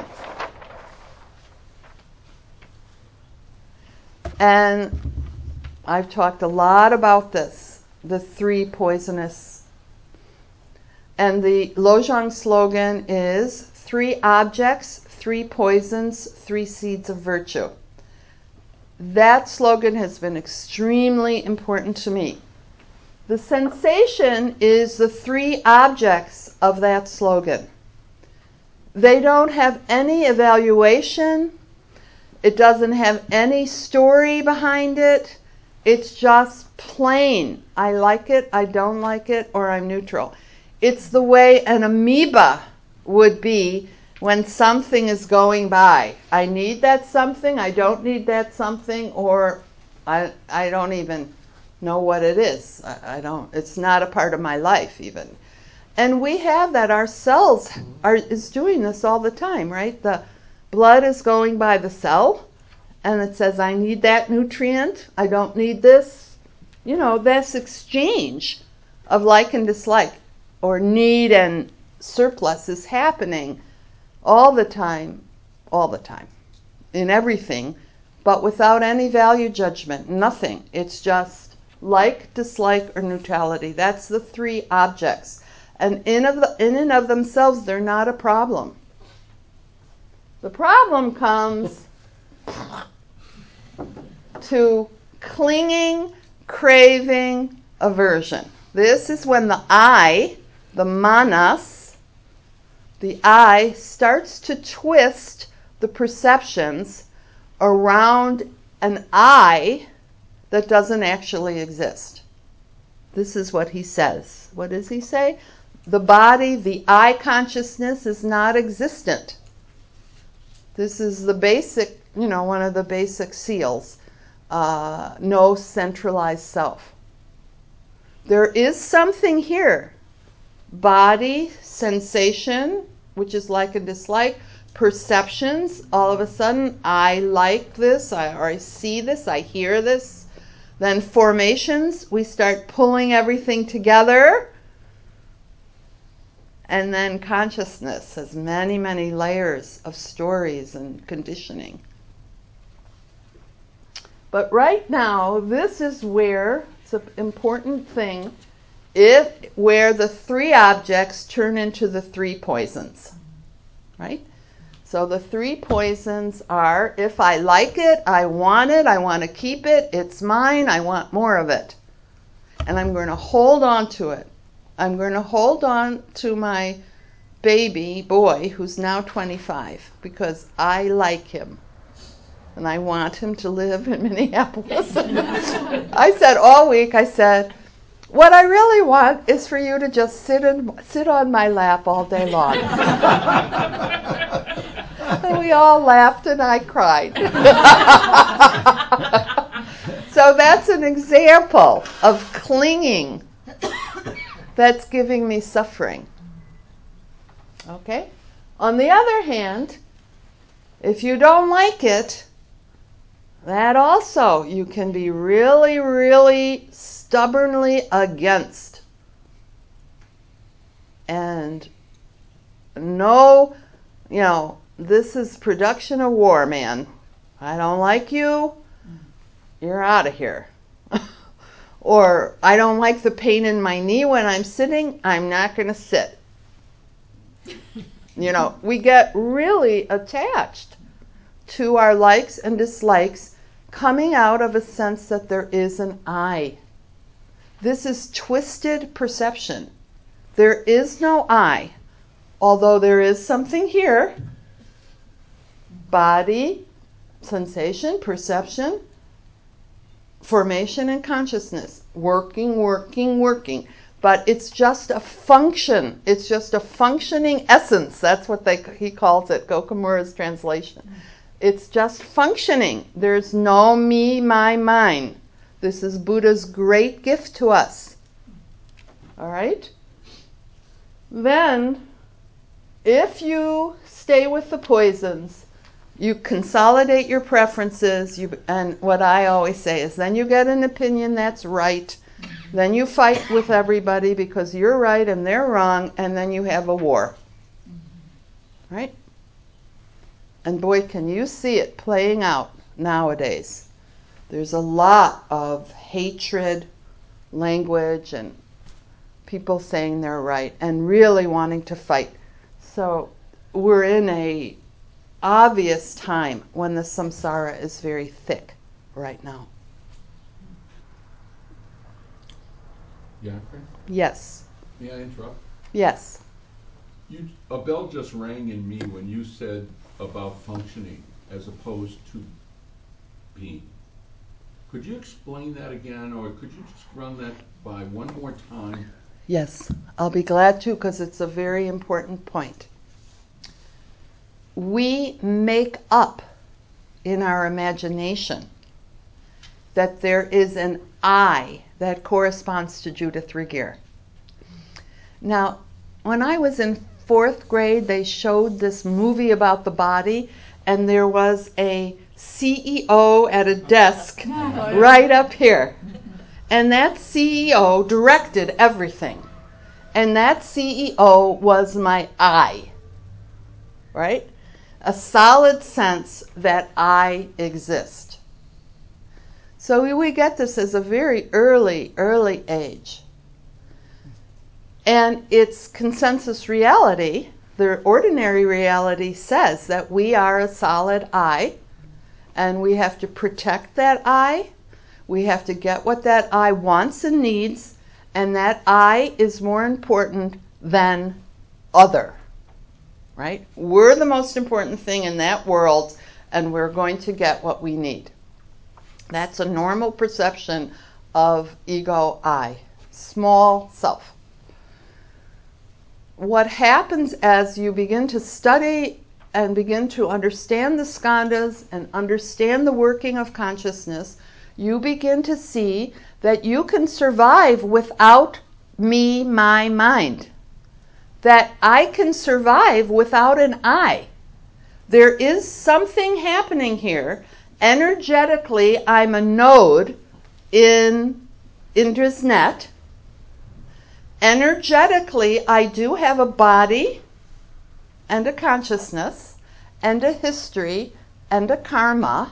And I've talked a lot about this, the three poisonous. And the Lojong slogan is three objects, three poisons, three seeds of virtue. That slogan has been extremely important to me. The sensation is the three objects of that slogan. They don't have any evaluation. It doesn't have any story behind it. It's just plain. I like it, I don't like it, or I'm neutral. It's the way an amoeba would be when something is going by. I need that something, I don't need that something, or I I don't even know what it is. I, I don't, it's not a part of my life even. And we have that. Our cells are is doing this all the time, right? The blood is going by the cell, and it says, I need that nutrient, I don't need this. You know, this exchange of like and dislike, or need and surplus, is happening all the time, all the time, in everything, but without any value judgment, nothing. It's just like, dislike, or neutrality. That's the three objects. And in, of the, in and of themselves, they're not a problem. The problem comes to clinging, craving, aversion. This is when the I, the manas, the I starts to twist the perceptions around an I that doesn't actually exist. This is what he says. What does he say? The body, the I consciousness is not existent. This is the basic, you know, one of the basic seals. Uh, no centralized self. There is something here. Body, sensation, which is like and dislike, perceptions. All of a sudden, I like this, I, or I see this, I hear this. Then formations, we start pulling everything together. And then consciousness has many, many layers of stories and conditioning. But right now, this is where it's an important thing, if where the three objects turn into the three poisons, right? So the three poisons are, if I like it, I want it, I want to keep it, it's mine, I want more of it. And I'm going to hold on to it. I'm going to hold on to my baby boy who's now twenty-five because I like him. And I want him to live in Minneapolis. I said all week, I said, what I really want is for you to just sit in, sit on my lap all day long. And we all laughed and I cried. So that's an example of clinging that's giving me suffering. Okay? On the other hand, if you don't like it, that also you can be really, really stubbornly against. And no, you know, this is production of war, man. I don't like you, you're out of here. Or I don't like the pain in my knee when I'm sitting, I'm not going to sit. You know, we get really attached to our likes and dislikes coming out of a sense that there is an I. This is twisted perception. There is no I, although there is something here. Body, sensation, perception, formation, and consciousness. Working, working, working. But it's just a function. It's just a functioning essence. That's what they he calls it, Gokumura's translation. It's just functioning. There's no me, my, mine. This is Buddha's great gift to us. All right? Then, if you stay with the poisons, you consolidate your preferences, you, and what I always say is then you get an opinion that's right, then you fight with everybody because you're right and they're wrong, and then you have a war. Right? And boy, can you see it playing out nowadays. There's a lot of hatred, language, and people saying they're right and really wanting to fight. So we're in a obvious time when the samsara is very thick right now. Jennifer? Yes. May I interrupt? Yes. You, a bell just rang in me when you said about functioning as opposed to being. Could you explain that again, or could you just run that by one more time? Yes, I'll be glad to, because it's a very important point. We make up in our imagination that there is an I that corresponds to Judith Regier. Now, when I was in fourth grade, they showed this movie about the body, and there was a C E O at a desk right up here. And that C E O directed everything. And that C E O was my I, right? A solid sense that I exist. So we get this as a very early, early age. And it's consensus reality. The ordinary reality says that we are a solid I, and we have to protect that I. We have to get what that I wants and needs, and that I is more important than other, right? We're the most important thing in that world, and we're going to get what we need. That's a normal perception of ego I, small self. What happens as you begin to study and begin to understand the skandhas and understand the working of consciousness, you begin to see that you can survive without me, my mind. That I can survive without an I. There is something happening here. Energetically, I'm a node in Indra's net. Energetically, I do have a body and a consciousness and a history and a karma,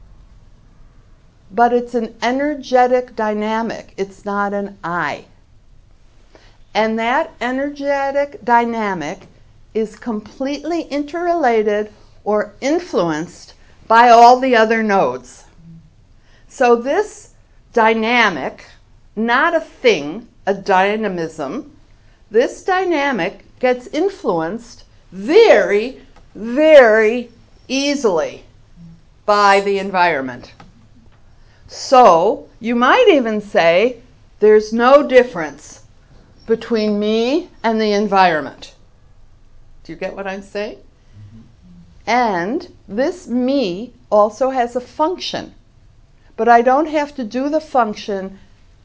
but it's an energetic dynamic. It's not an I. And that energetic dynamic is completely interrelated or influenced by all the other nodes. So this dynamic, not a thing, a dynamism, this dynamic gets influenced very, very easily by the environment. So you might even say there's no difference between me and the environment. Do you get what I'm saying? Mm-hmm. And this me also has a function, but I don't have to do the function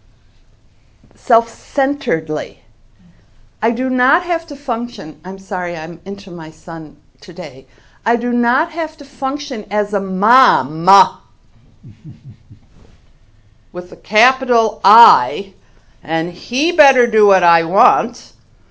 self-centeredly. I do not have to function, I'm sorry, I'm into my son today. I do not have to function as a mom with a capital I, and he better do what I want.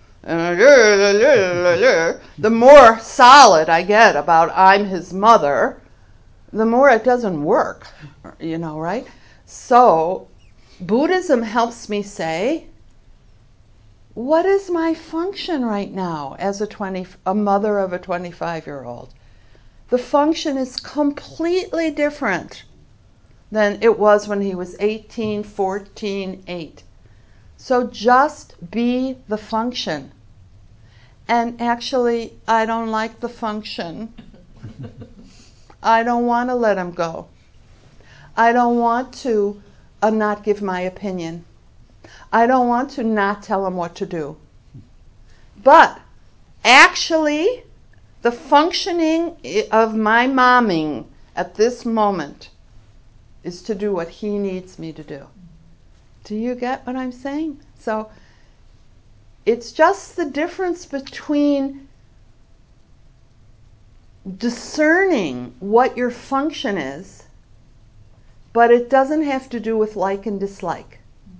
The more solid I get about I'm his mother, the more it doesn't work, you know, right? So Buddhism helps me say, what is my function right now as a twenty, a mother of a twenty-five-year-old? The function is completely different than it was when he was eighteen, fourteen, eight. So just be the function. And actually, I don't like the function. I don't want to let him go. I don't want to uh, not give my opinion. I don't want to not tell him what to do. But actually, the functioning of my momming at this moment is to do what he needs me to do. Do you get what I'm saying? So it's just the difference between discerning what your function is, but it doesn't have to do with like and dislike.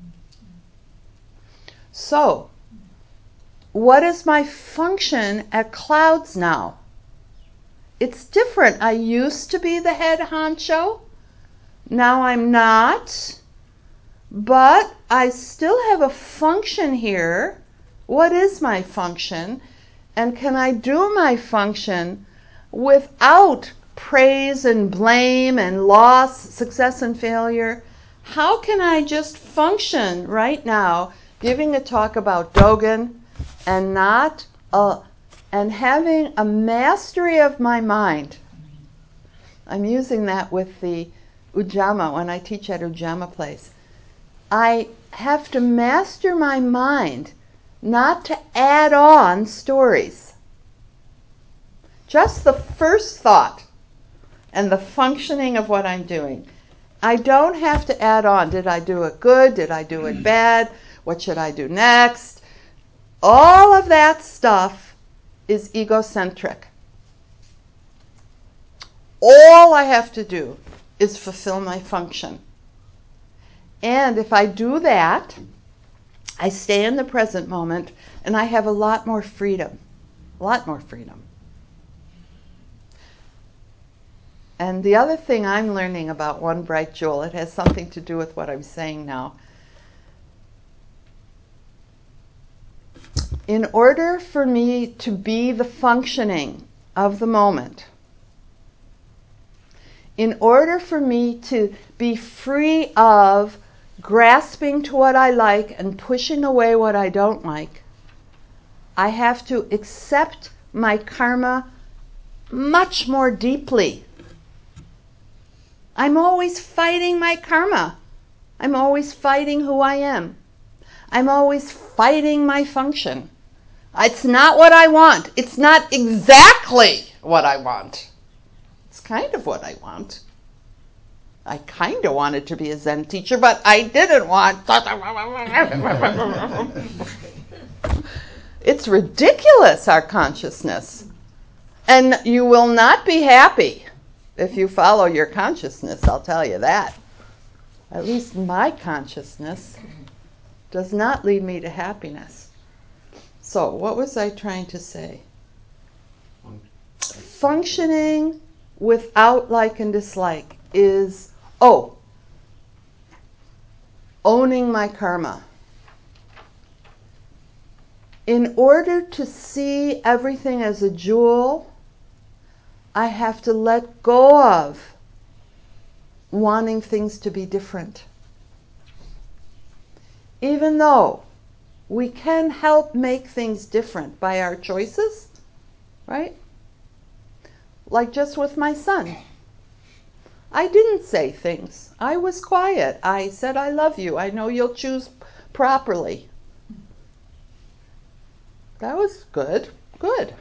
So, what is my function at Clouds now? It's different. I used to be the head honcho. Now I'm not. But I still have a function here. What is my function? And can I do my function without praise and blame and loss, success and failure? How can I just function right now, giving a talk about Dogen and not a, and having a mastery of my mind? I'm using that with the Ujjama when I teach at Ujjama Place. I have to master my mind, not to add on stories. Just the first thought and the functioning of what I'm doing. I don't have to add on, did I do it good? Did I do it bad? What should I do next? All of that stuff is egocentric. All I have to do is fulfill my function. And if I do that, I stay in the present moment and I have a lot more freedom. A lot more freedom. And the other thing I'm learning about One Bright Jewel, it has something to do with what I'm saying now. In order for me to be the functioning of the moment, in order for me to be free of grasping to what I like and pushing away what I don't like, I have to accept my karma much more deeply. I'm always fighting my karma. I'm always fighting who I am. I'm always fighting my function. It's not what I want. It's not exactly what I want. It's kind of what I want. I kind of wanted to be a Zen teacher, but I didn't want. It's ridiculous, our consciousness. And you will not be happy if you follow your consciousness, I'll tell you that. At least my consciousness does not lead me to happiness. So, what was I trying to say? Functioning without like and dislike is, oh, owning my karma. In order to see everything as a jewel, I have to let go of wanting things to be different. Even though we can help make things different by our choices, right? Like just with my son. I didn't say things. I was quiet. I said, I love you. I know you'll choose properly. That was good. Good.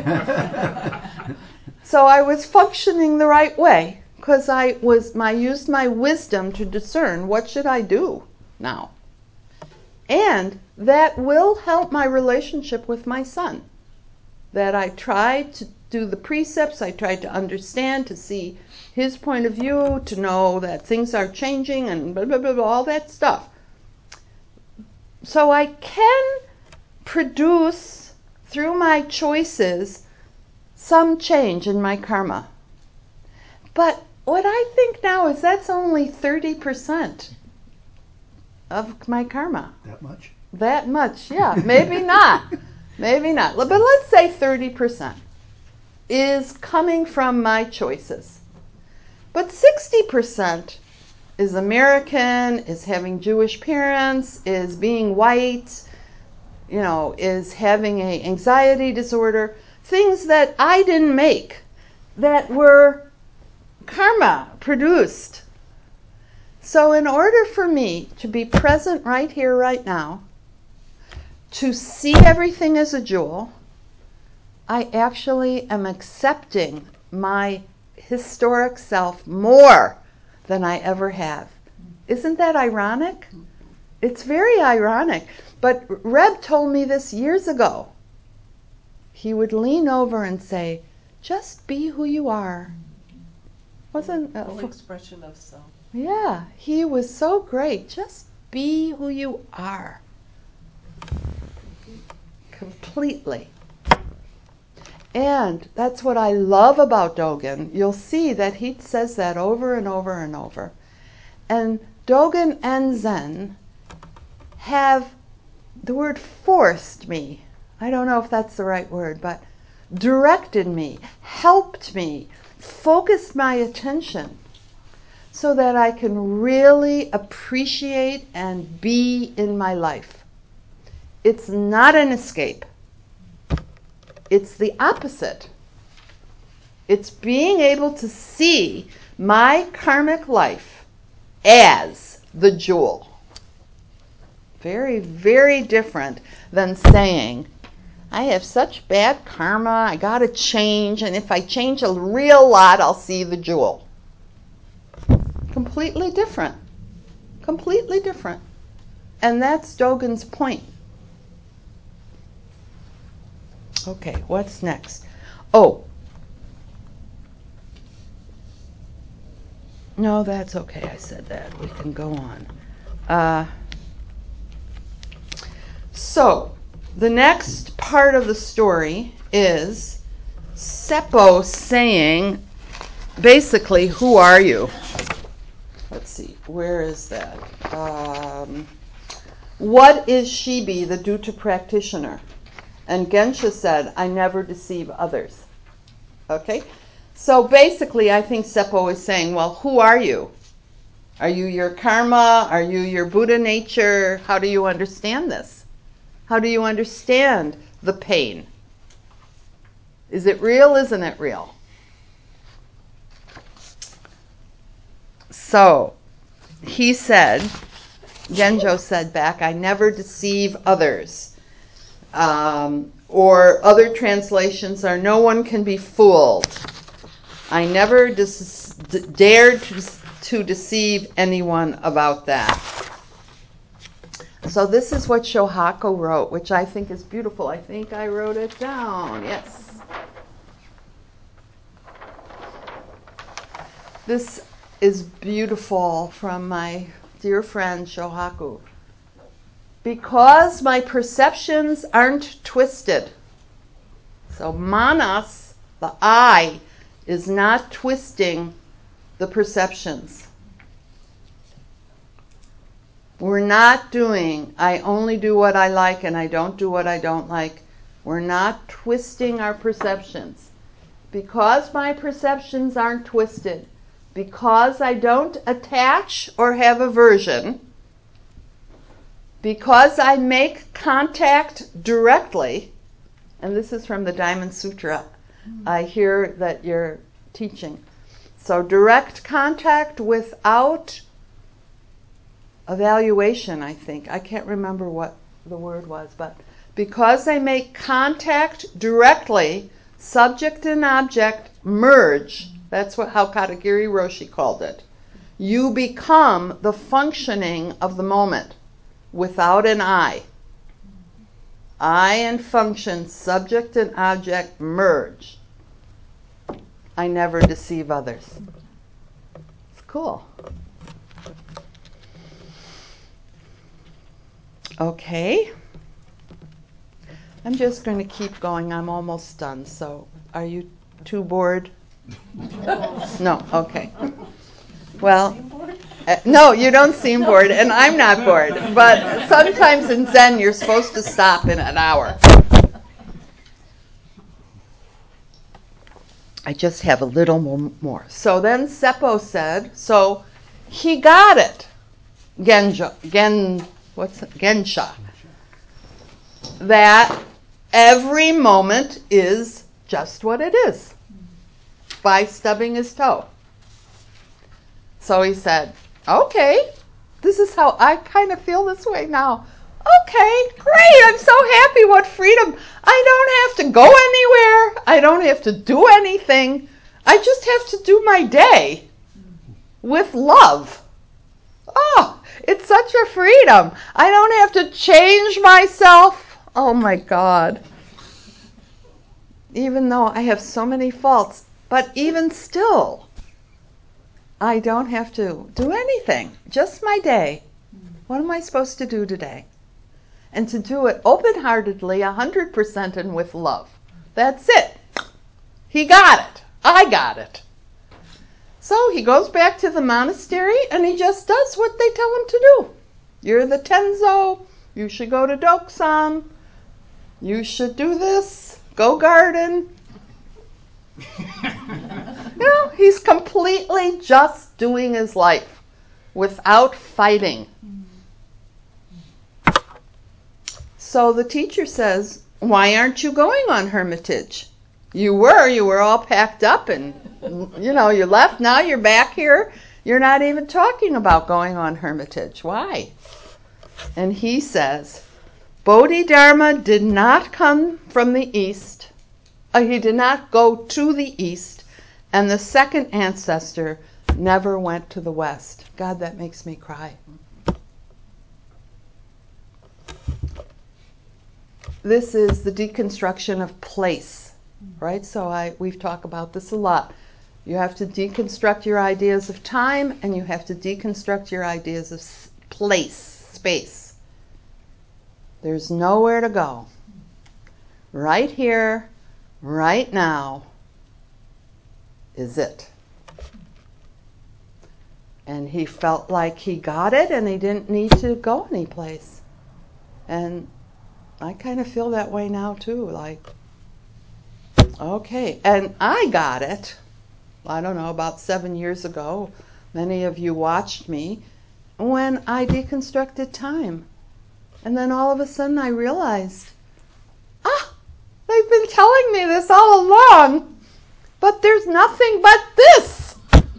So I was functioning the right way because I was I used my wisdom to discern what should I do now. And that will help my relationship with my son. That I tried to do the precepts, I tried to understand, to see his point of view, to know that things are changing and blah, blah, blah, blah, all that stuff. So I can produce, through my choices, some change in my karma. But what I think now is that's only thirty percent of my karma. That much? That much, yeah. Maybe not. Maybe not. But let's say thirty percent is coming from my choices. But sixty percent is American, is having Jewish parents, is being white, you know, is having an anxiety disorder, things that I didn't make, that were karma produced. So in order for me to be present right here, right now, to see everything as a jewel, I actually am accepting my historic self more than I ever have. Isn't that ironic? It's very ironic. But Reb told me this years ago. He would lean over and say, just be who you are. Wasn't uh, full expression of self. Yeah, he was so great. Just be who you are. Completely. And that's what I love about Dogen. You'll see that he says that over and over and over. And Dogen and Zen have, the word forced me, I don't know if that's the right word, but directed me, helped me, focused my attention so that I can really appreciate and be in my life. It's not an escape. It's the opposite. It's being able to see my karmic life as the jewel. Very, very different than saying, I have such bad karma, I gotta change, and if I change a real lot, I'll see the jewel. Completely different. Completely different. And that's Dogen's point. Okay, what's next? Oh. No, that's okay, I said that. We can go on. Uh, so, the next part of the story is Seppo saying, basically, who are you? Let's see, where is that? Um, what is Shibi, the Dutta practitioner? And Gensha said, I never deceive others. Okay? So basically, I think Seppo is saying, well, who are you? Are you your karma? Are you your Buddha nature? How do you understand this? How do you understand the pain? Is it real? Isn't it real? So, he said, Genjo said back, I never deceive others. Um, or other translations are, no one can be fooled. I never dis- d- dared to, to deceive anyone about that. So this is what Shohaku wrote, which I think is beautiful. I think I wrote it down. Yes. This is beautiful from my dear friend Shohaku. Because my perceptions aren't twisted. So manas, the I, is not twisting the perceptions. We're not doing, I only do what I like and I don't do what I don't like. We're not twisting our perceptions. Because my perceptions aren't twisted, because I don't attach or have aversion, because I make contact directly, and this is from the Diamond Sutra, I hear that you're teaching. So direct contact without evaluation, I think. I can't remember what the word was, but because I make contact directly, subject and object merge. That's what how Katagiri Roshi called it. You become the functioning of the moment without an I. I and function, subject and object merge. I never deceive others. It's cool. Okay. I'm just going to keep going. I'm almost done. So, are you too bored? No. Okay. Well, uh, no, you don't seem bored, and I'm not bored. But sometimes in Zen, you're supposed to stop in an hour. I just have a little more. So then Seppo said, so he got it. Genjo, Gen, what's it? Gensha. That every moment is just what it is by stubbing his toe. So he said, okay, this is how I kind of feel this way now. Okay, great, I'm so happy, what freedom. I don't have to go anywhere. I don't have to do anything. I just have to do my day with love. Oh, it's such a freedom. I don't have to change myself. Oh my God. Even though I have so many faults, but even still, I don't have to do anything. Just my day. What am I supposed to do today? And to do it open-heartedly, one hundred percent and with love. That's it. He got it. I got it. So he goes back to the monastery and he just does what they tell him to do. You're the Tenzo. You should go to Dokusan. You should do this. Go garden. You know, he's completely just doing his life without fighting. So the teacher says, why aren't you going on hermitage? You were, you were all packed up and, you know, you left. Now you're back here. You're not even talking about going on hermitage. Why? And he says, Bodhidharma did not come from the east. Uh, he did not go to the east. And the second ancestor never went to the west. God, that makes me cry. This is the deconstruction of place, right? So I we've talked about this a lot. You have to deconstruct your ideas of time, and you have to deconstruct your ideas of place, space. There's nowhere to go. Right here, right now is it. And he felt like he got it, and he didn't need to go anyplace. And I kind of feel that way now too, like, okay, and I got it, I don't know, about seven years ago. Many of you watched me when I deconstructed time. And then all of a sudden I realized, ah, they've been telling me this all along, but there's nothing but this.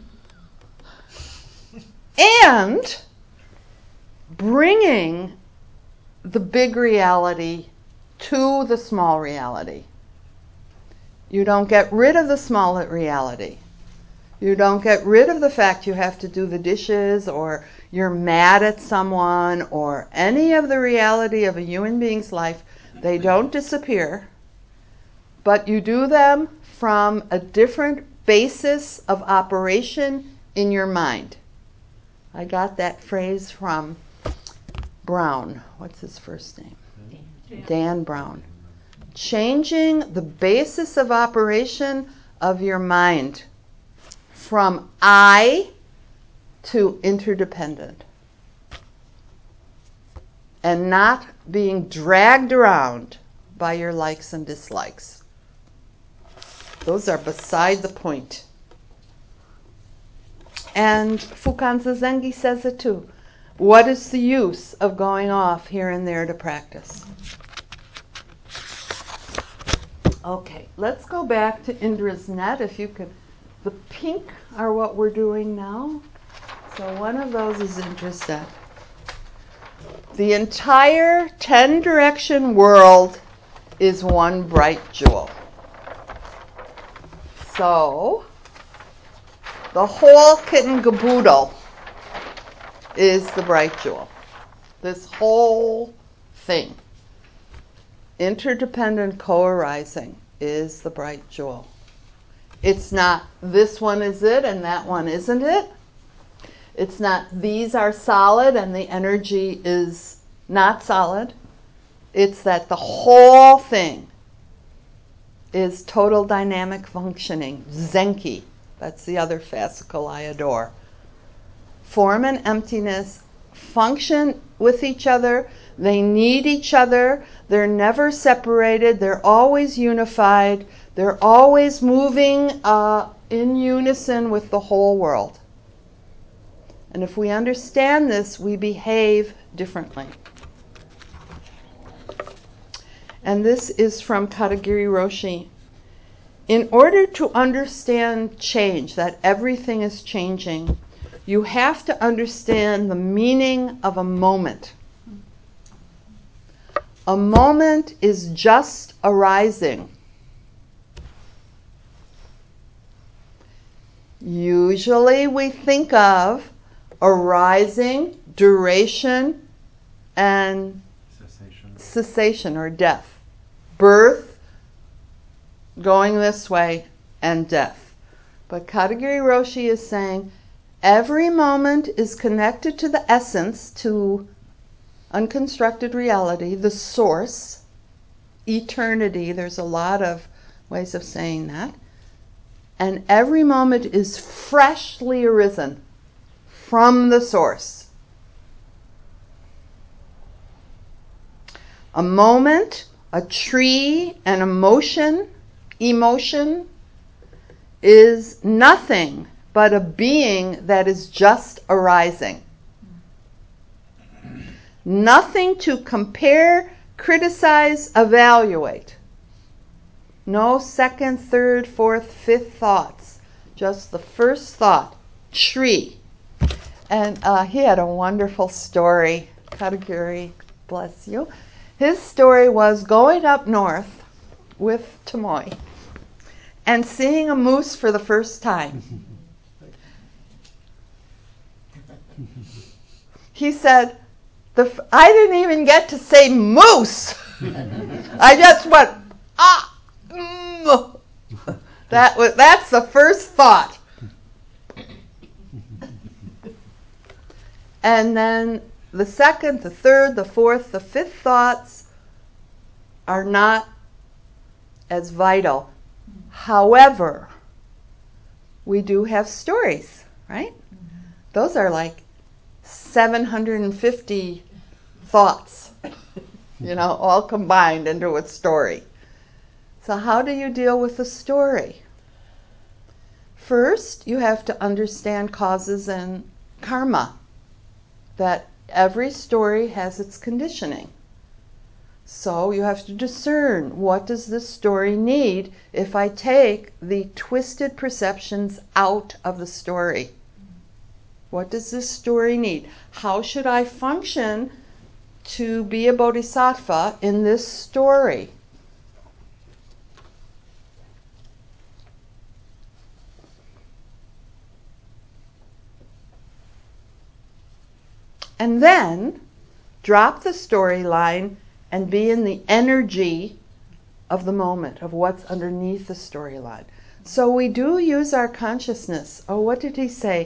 And bringing the big reality to the small reality. You don't get rid of the small reality. You don't get rid of the fact you have to do the dishes, or you're mad at someone, or any of the reality of a human being's life. They don't disappear, but you do them from a different basis of operation in your mind. I got that phrase from Brown. What's his first name? Dan, Dan Brown. Changing the basis of operation of your mind from I to interdependent, and not being dragged around by your likes and dislikes. Those are beside the point. And Fukan Zazengi says it too. What is the use of going off here and there to practice? Okay, let's go back to Indra's net. If you could, the pink are what we're doing now. So one of those is Indra's net. The entire ten direction world is one bright jewel. So the whole kit and caboodle is the bright jewel. This whole thing, interdependent co-arising, is the bright jewel. It's not this one is it and that one isn't it. It's not these are solid and the energy is not solid. It's that the whole thing is total dynamic functioning. Zenki, that's the other fascicle I adore. Form and emptiness function with each other. They need each other. They're never separated. They're always unified. They're always moving uh, in unison with the whole world. And if we understand this, we behave differently. And this is from Katagiri Roshi. In order to understand change, that everything is changing, you have to understand the meaning of a moment. A moment is just arising. Usually we think of arising, duration, and cessation, cessation or death. Birth, going this way, and death. But Katagiri Roshi is saying every moment is connected to the essence, to unconstructed reality, the source, eternity. There's a lot of ways of saying that. And every moment is freshly arisen from the source. A moment, a tree, an emotion, emotion is nothing but a being that is just arising. Nothing to compare, criticize, evaluate. No second, third, fourth, fifth thoughts. Just the first thought, tree. And uh, he had a wonderful story. Katagiri, bless you. His story was going up north with Tamoy and seeing a moose for the first time. He said, the f- I didn't even get to say moose. I just went, ah, mm. That was, that's the first thought. And then the second, the third, the fourth, the fifth thoughts are not as vital. However, we do have stories, right? Those are like seven hundred fifty thoughts, you know, all combined into a story. So how do you deal with the story? First, you have to understand causes and karma, that every story has its conditioning. So you have to discern, what does this story need if I take the twisted perceptions out of the story? What does this story need? How should I function to be a bodhisattva in this story? And then drop the storyline and be in the energy of the moment, of what's underneath the storyline. So we do use our consciousness. Oh, what did he say?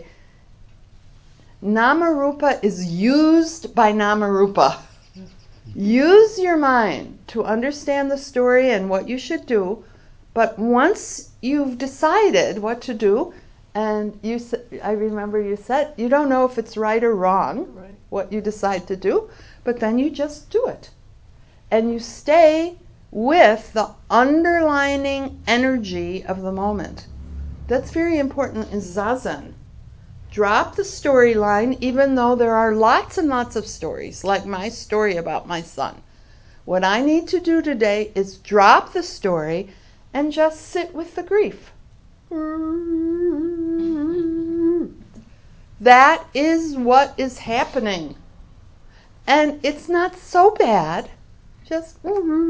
Namarupa is used by Namarupa. Use your mind to understand the story and what you should do, but once you've decided what to do, and you, I remember you said, you don't know if it's right or wrong, right, what you decide to do, but then you just do it. And you stay with the underlining energy of the moment. That's very important in Zazen. Drop the storyline, even though there are lots and lots of stories, like my story about my son. What I need to do today is drop the story and just sit with the grief. That is what is happening. And it's not so bad. Just,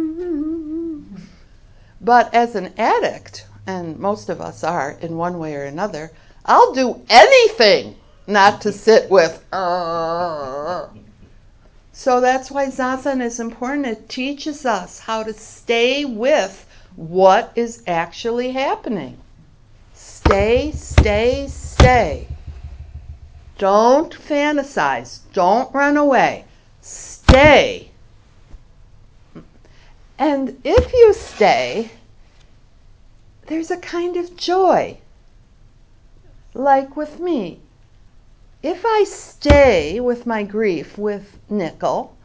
but as an addict, and most of us are in one way or another, I'll do anything not to sit with. Uh. So that's why Zazen is important. It teaches us how to stay with what is actually happening. Stay, stay, stay. Don't fantasize. Don't run away. Stay. And if you stay, there's a kind of joy. Like with me. If I stay with my grief with Nickel,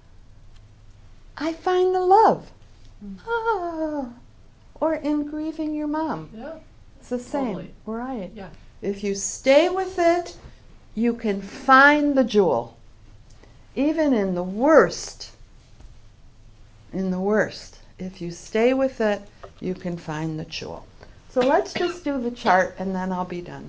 I find the love. Mm. Ah. Or in grieving your mom. Yeah. It's the same. Totally. Right. Yeah. If you stay with it, you can find the jewel. Even in the worst. In the worst. If you stay with it, you can find the jewel. So let's just do the chart and then I'll be done.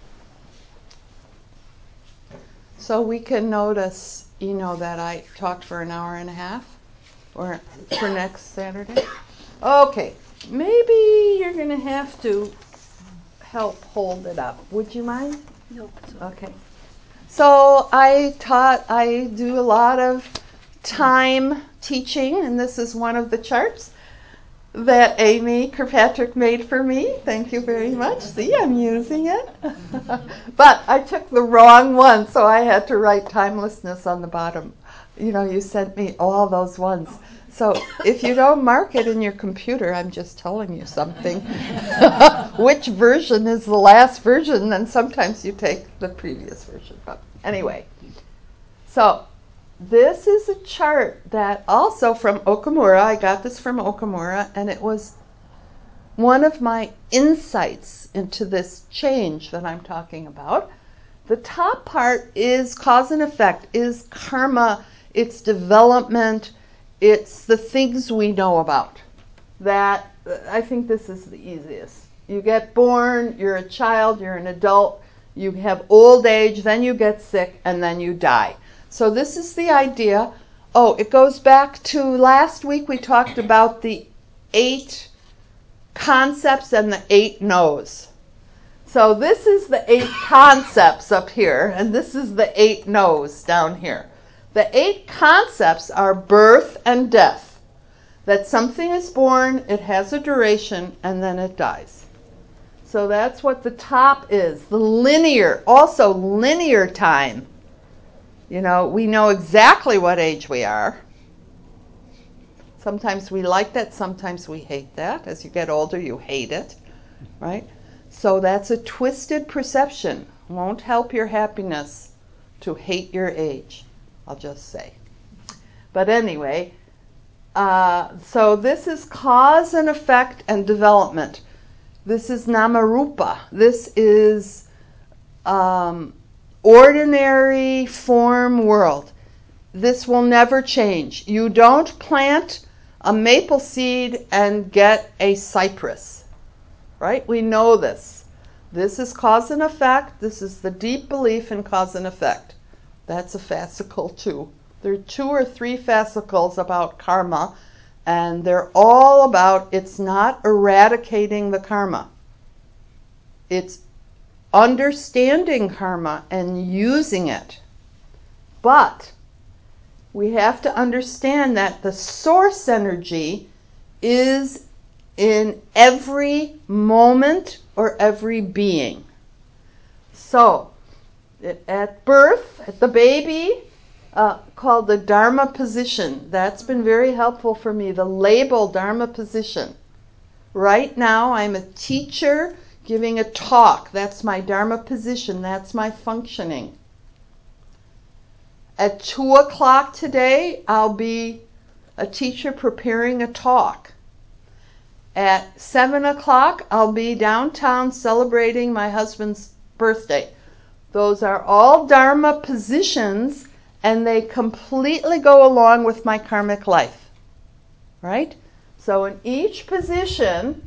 So we can notice, you know, that I talked for an hour and a half, or for next Saturday. Okay, maybe you're going to have to help hold it up. Would you mind? No. Okay. So I taught, I do a lot of time teaching, and this is one of the charts that Amy Kirkpatrick made for me. Thank you very much. See, I'm using it. But I took the wrong one, so I had to write timelessness on the bottom. You know, you sent me all those ones. So if you don't mark it in your computer, I'm just telling you something. Which version is the last version, and sometimes you take the previous version. But anyway, so this is a chart that also from Okamura. I got this from Okamura, and it was one of my insights into this change that I'm talking about. The top part is cause and effect, is karma, it's development, it's the things we know about. That, I think this is the easiest. You get born, you're a child, you're an adult, you have old age, then you get sick, and then you die. So this is the idea. Oh, it goes back to last week we talked about the eight concepts and the eight no's. So this is the eight concepts up here, and this is the eight no's down here. The eight concepts are birth and death. That something is born, it has a duration, and then it dies. So that's what the top is. The linear, also linear time. You know, we know exactly what age we are. Sometimes we like that, sometimes we hate that. As you get older, you hate it, right? So that's a twisted perception. Won't help your happiness to hate your age, I'll just say. But anyway, uh, so this is cause and effect and development. This is Namarupa. This is um, ordinary form world. This will never change. You don't plant a maple seed and get a cypress, right? We know this. This is cause and effect. This is the deep belief in cause and effect. That's a fascicle too. There are two or three fascicles about karma, and they're all about it's not eradicating the karma. It's understanding karma and using it. But we have to understand that the source energy is in every moment or every being. So, at birth, at the baby, uh, called the Dharma position. That's been very helpful for me, the label Dharma position. Right now, I'm a teacher giving a talk. That's my Dharma position. That's my functioning. At two o'clock today, I'll be a teacher preparing a talk. At seven o'clock, I'll be downtown celebrating my husband's birthday. Those are all Dharma positions, and they completely go along with my karmic life. Right? So in each position,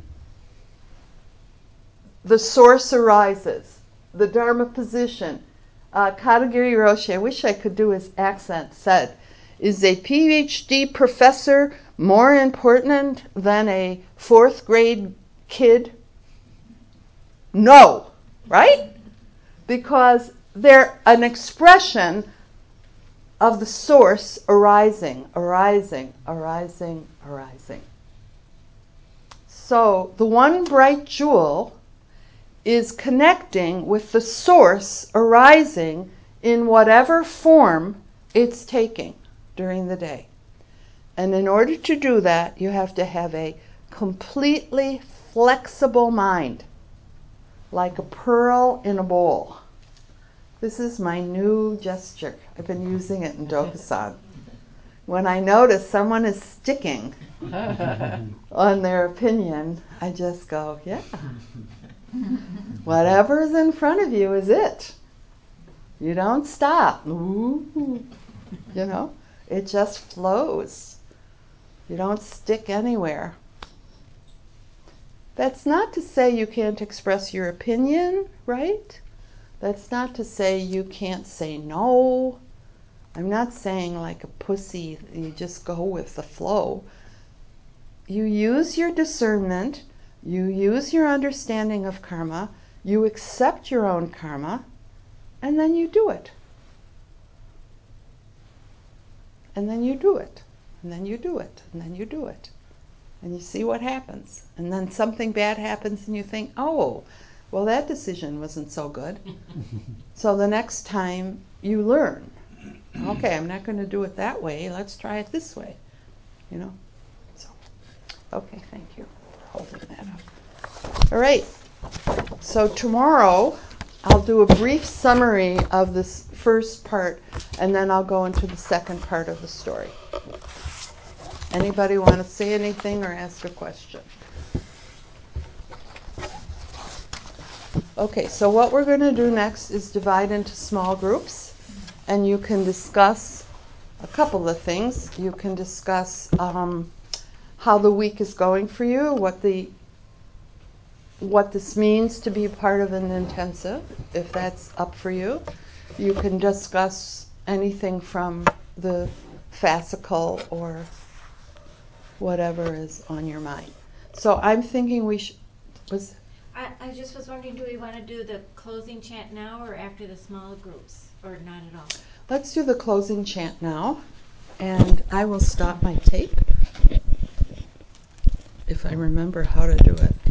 the source arises. The Dharma position. Uh, Katagiri Roshi, I wish I could do his accent, said, is a P H D professor more important than a fourth grade kid? No, right? Because they're an expression of the source arising, arising, arising, arising. So the one bright jewel is connecting with the source arising in whatever form it's taking during the day. And in order to do that, you have to have a completely flexible mind, like a pearl in a bowl. This is my new gesture. I've been using it in Dokusan. When I notice someone is sticking on their opinion, I just go, yeah. Whatever's in front of you is it. You don't stop. Ooh. You know, it just flows. You don't stick anywhere. That's not to say you can't express your opinion, right? That's not to say you can't say no. I'm not saying like a pussy, you just go with the flow. You use your discernment. You use your understanding of karma, you accept your own karma, and then you do it. And then you do it. And then you do it. And then you do it. And you see what happens. And then something bad happens and you think, oh, well, that decision wasn't so good. So the next time you learn, okay, I'm not going to do it that way. Let's try it this way. You know? So, okay, thank you for holding that up. All right, so tomorrow I'll do a brief summary of this first part, and then I'll go into the second part of the story. Anybody want to say anything or ask a question? Okay, so what we're going to do next is divide into small groups, and you can discuss a couple of things. You can discuss um, how the week is going for you, what the what this means to be part of an intensive, if that's up for you. You can discuss anything from the fascicle or whatever is on your mind. So I'm thinking we should... Was, I, I just was wondering, do we want to do the closing chant now or after the small groups, or not at all? Let's do the closing chant now, and I will stop my tape if I remember how to do it.